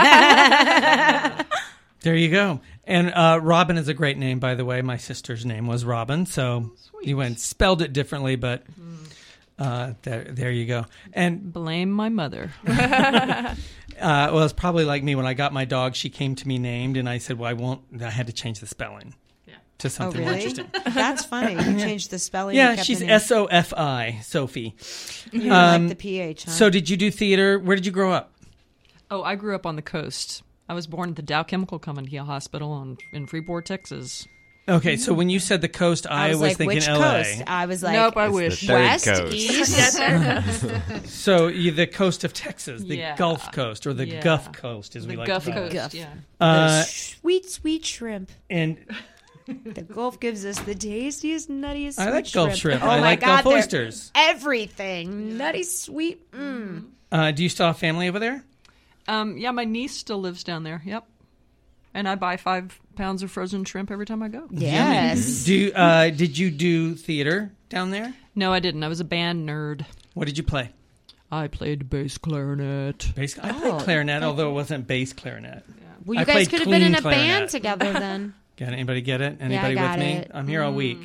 There you go. And uh, Robin is a great name, by the way. My sister's name was Robin, so
Sweet.
you went spelled it differently, but uh, there, there you go. And
blame my mother.
uh, well, it's probably like me when I got my dog. She came to me named, and I said, "Well, I won't." I had to change the spelling to something
oh,
more
really?
interesting.
That's funny. You changed the spelling.
Yeah,
you kept
she's
the name.
S O F I, Sophie.
You didn't like the P H, huh?
So, did you do theater? Where did you grow up?
Oh, I grew up on the coast. I was born at the Dow Chemical Company Hospital on, in Freeport, Texas.
Okay, so when you said the coast, I,
I was like,
thinking
which
L A.
coast? I was like,
Nope, I
It's
wish.
the third
West,
coast.
east.
So you the coast of Texas, the
Yeah.
Gulf Coast, or the
Yeah.
Guff Coast, as
The
we like
Guff
to call
Coast,
it.
Guff.
yeah.
Uh,
Sweet, sweet shrimp.
and
The Gulf gives us the tastiest, nuttiest.
I
sweet
like Gulf shrimp.
Oh
I
my
like
God,
Gulf
they're
oysters.
Everything nutty, sweet. Mm.
uh, do you still have family over there?
Um, yeah, my niece still lives down there. Yep. And I buy five pounds of frozen shrimp every time I go.
Yes.
Do you, uh, did you do theater down there?
No, I didn't. I was a band nerd.
What did you play?
I played bass clarinet.
Bass. I played
Oh,
clarinet, although it wasn't bass clarinet.
Well, you
I
guys
played
could have been in
clean
a
clarinet.
band together then.
Get it? Anybody get it?
Yeah, I
Anybody
got
with me?
it.
I'm here all week.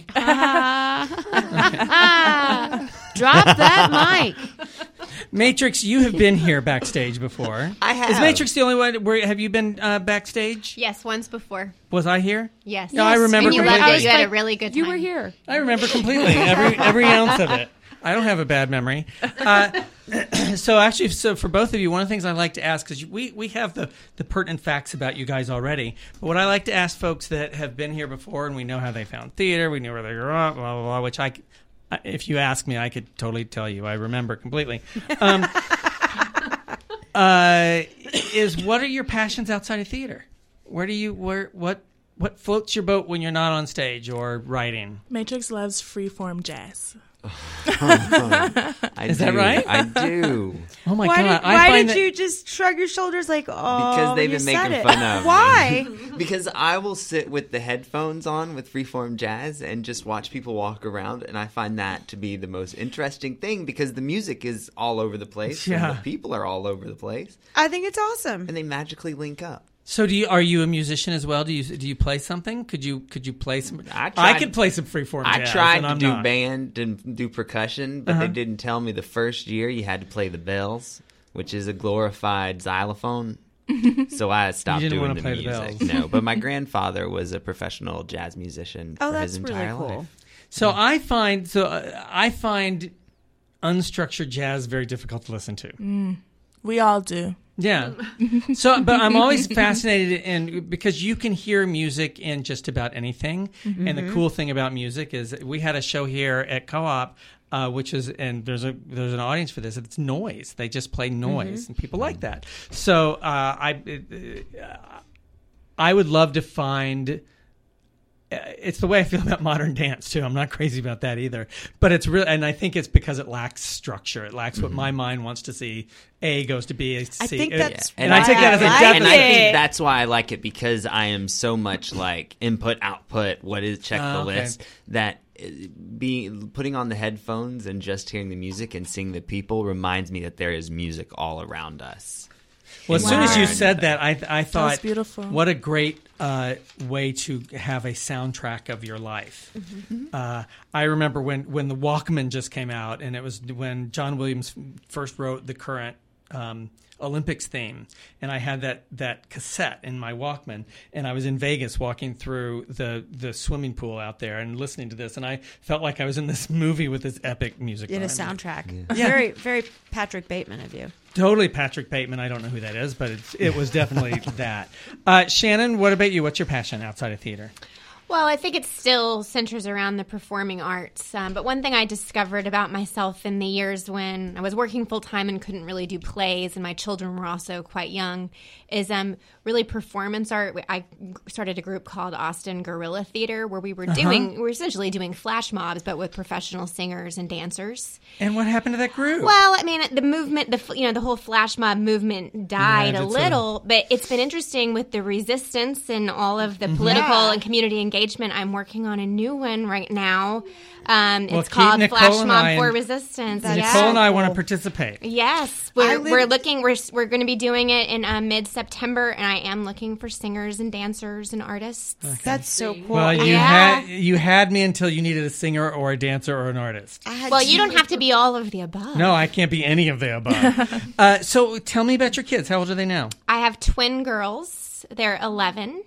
Drop that mic.
Matrix, you have been here backstage before.
I have.
Is Matrix the only one? Where have you been uh, backstage?
Yes, once before.
Was I here?
Yes.
No, I remember
And you
completely.
loved it. You had a really good time.
You were here.
I remember completely every every ounce of it. I don't have a bad memory. Uh, so actually, so for both of you, one of the things I like to ask, because we, we have the, the pertinent facts about you guys already, but what I like to ask folks that have been here before and we know how they found theater, we know where they grew up, blah, blah, blah, which I, if you ask me, I could totally tell you. I remember completely. Um, uh, is what are your passions outside of theater? Where do you, where, what, what floats your boat when you're not on stage or writing?
Matrix loves freeform jazz.
I
Is
do.
that right?
I do.
Oh my
why
god!
Did,
I
why
find
did
that-
you just shrug your shoulders like, oh,
Because they've
you
been
said
making
it.
fun of me.
Why?
Because I will sit with the headphones on with Freeform Jazz and just watch people walk around, and I find that to be the most interesting thing because the music is all over the place,
Yeah.
and the people are all over the place,
I think it's awesome.
and they magically link up.
So do you? Are you a musician as well? Do you? Do you play something? Could you? Could you play some?
I,
I
tried,
could play some freeform
I
jazz.
tried
and
to
I'm
do
not.
band and do percussion, but
Uh-huh.
they didn't tell me the first year you had to play the bells, which is a glorified xylophone. So I stopped
You didn't
doing
wanna
the
play the
music.
bells.
No, but my grandfather was a professional jazz musician
Oh,
for
that's
his
really
entire
cool.
life.
So I find so uh, I find unstructured jazz very difficult to listen to.
Mm, we all do.
Yeah. So, but I'm always fascinated in because you can hear music in just about anything.
Mm-hmm.
And the
Mhm.
cool thing about music is we had a show here at Co-op, uh, which is and there's a there's an audience for this. It's noise. They just play noise,
Mhm.
and people like that. So uh, I uh, I would love to find. It's the way I feel about modern dance too. I'm not crazy about that either, but it's real, and I think it's because it lacks structure. It lacks what my mind wants to see. A goes to B. To
I
C.
think
Uh,
that's
and I take that as a
why I
definite.
And I think
it.
that's why I like it because I am so much like input output. What is check the
Oh, okay.
list that uh, being putting on the headphones and just hearing the music and seeing the people reminds me that there is music all around us.
Well, as
In
soon
one
as you
way or
said
another.
that, I I thought,
That's beautiful.
what a great uh, way to have a soundtrack of your life. Uh, I remember when, when the Walkman just came out, and it was when John Williams first wrote the current um, Olympics theme, and I had that, that cassette in my Walkman, and I was in Vegas walking through the, the swimming pool out there and listening to this, and I felt like I was in this movie with this epic music.
In a
behind me.
soundtrack.
Yeah.
Very, very Patrick Bateman of you.
Totally Patrick Bateman. I don't know who that is, but it's, it was definitely that. Uh, Shannon, what about you? What's your passion outside of theater?
Well, I think it still centers around the performing arts. Um, but one thing I discovered about myself in the years when I was working full time and couldn't really do plays, and my children were also quite young, is um, really performance art. I started a group called Austin Guerrilla Theater, where we were
Uh-huh.
doing, we were essentially doing flash mobs, but with professional singers and dancers.
And what happened to that group?
Well, I mean, the movement, the you know, the whole flash mob movement died
Yeah,
a
that's
little, but it's been interesting with the resistance and all of the political
Yeah.
and community engagement. I'm working on a new one right now. Um,
Well,
it's
keep
called
Nicole
Flash
and
Mob
I
for
and-
Resistance.
That's
yeah.
Nicole and I
so
want to
cool.
participate.
Yes,
I
we're
lived-
we're looking. We're we're going to be doing it in uh, mid September, and I am looking for singers and dancers and artists.
That's so cool.
Well, you
Yeah.
had you had me until you needed a singer or a dancer or an artist.
I had
Well,
to-
you don't have to be all of the above.
No, I can't be any of the above. uh, so tell me about your kids. How old are they now?
I have twin girls. They're eleven.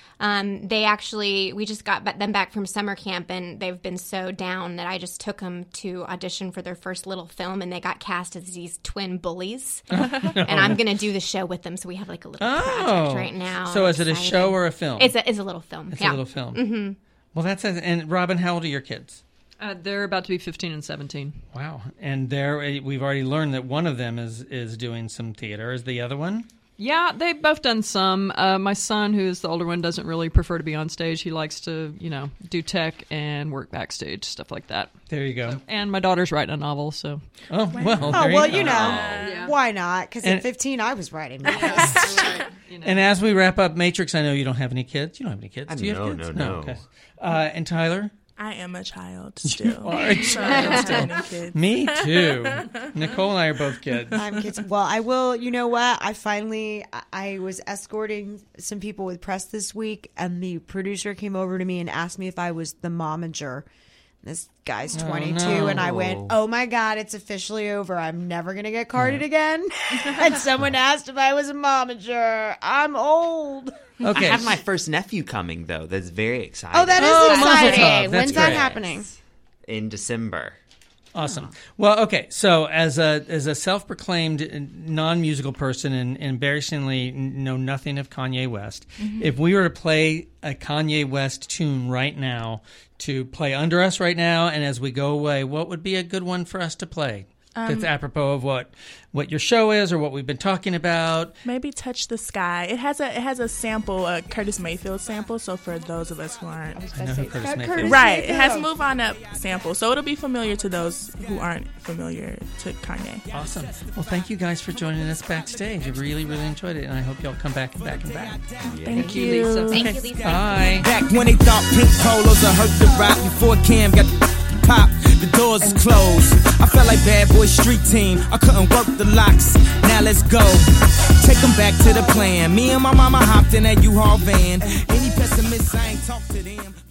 Um, they actually, we just got ba- them back from summer camp, and they've been so down that I just took them to audition for their first little film, and they got cast as these twin bullies. And I'm going to do the show with them, so we have like a little
Oh.
project right now.
So is it a
Excited.
show or a film?
It's a, it's a little film.
It's
yeah.
a little film.
Mm-hmm.
Well, that's and Robin, how old are your kids?
Uh, they're about to be fifteen and seventeen.
Wow, and there we've already learned that one of them is is doing some theater. Is the other one?
Yeah, they've both done some. Uh, my son, who's the older one, doesn't really prefer to be on stage. He likes to, you know, do tech and work backstage, stuff like that.
There you go.
And my daughter's writing a novel, so.
Oh, well.
Oh,
there
well,
you,
you
go.
know, why not? Because
And-
at fifteen, I was writing movies.
And as we wrap up Matrix, I know you don't have any kids. You don't have any kids.
I
Do you
no,
have kids?
no, no.
Okay. Uh, and Tyler?
I am a child still.
are a child
still.
still.
Kids.
Me too. Nicole and I are both kids.
I'm kids. Well, I will. You know what? I finally, I- I was escorting some people with press this week, and the producer came over to me and asked me if I was the momager. This guy's
Oh,
twenty-two,
no.
and I went, "Oh my god, it's officially over. I'm never gonna get carded again." And someone asked if I was a momager. I'm old.
Okay.
I have my first nephew coming though. That's very exciting.
Oh, that is
Oh, Mazel tov.
exciting.
That's
When's that
great.
happening?
In December.
Awesome. Well, okay. So, as a as a self-proclaimed non-musical person and, and embarrassingly know nothing of Kanye West,
Mm-hmm.
if we were to play a Kanye West tune right now to play under us right now, and as we go away, what would be a good one for us to play?
Um,
that's apropos of what what your show is or what we've been talking about?
Maybe Touch the Sky. It has a it has a sample, a Curtis Mayfield sample. So for those of us who aren't,
I know who Curtis Mayfield is.
right, it has Move On Up sample, so it'll be familiar to those who aren't familiar to Kanye.
Awesome. Well, thank you guys for joining us backstage. I really, really enjoyed it, and I hope y'all come back and back and back.
Thank,
Thank you, Lisa.
Thank
Okay.
you, Lisa.
Bye.
Back when they thought pink polos would hurt the rock before Cam got the pop, the doors is closed. I felt like Bad Boy Street Team. I couldn't work the locks. Now let's go. Take them back to the plan. Me and my mama hopped in that U-Haul van. Any pessimists, I ain't talk to them.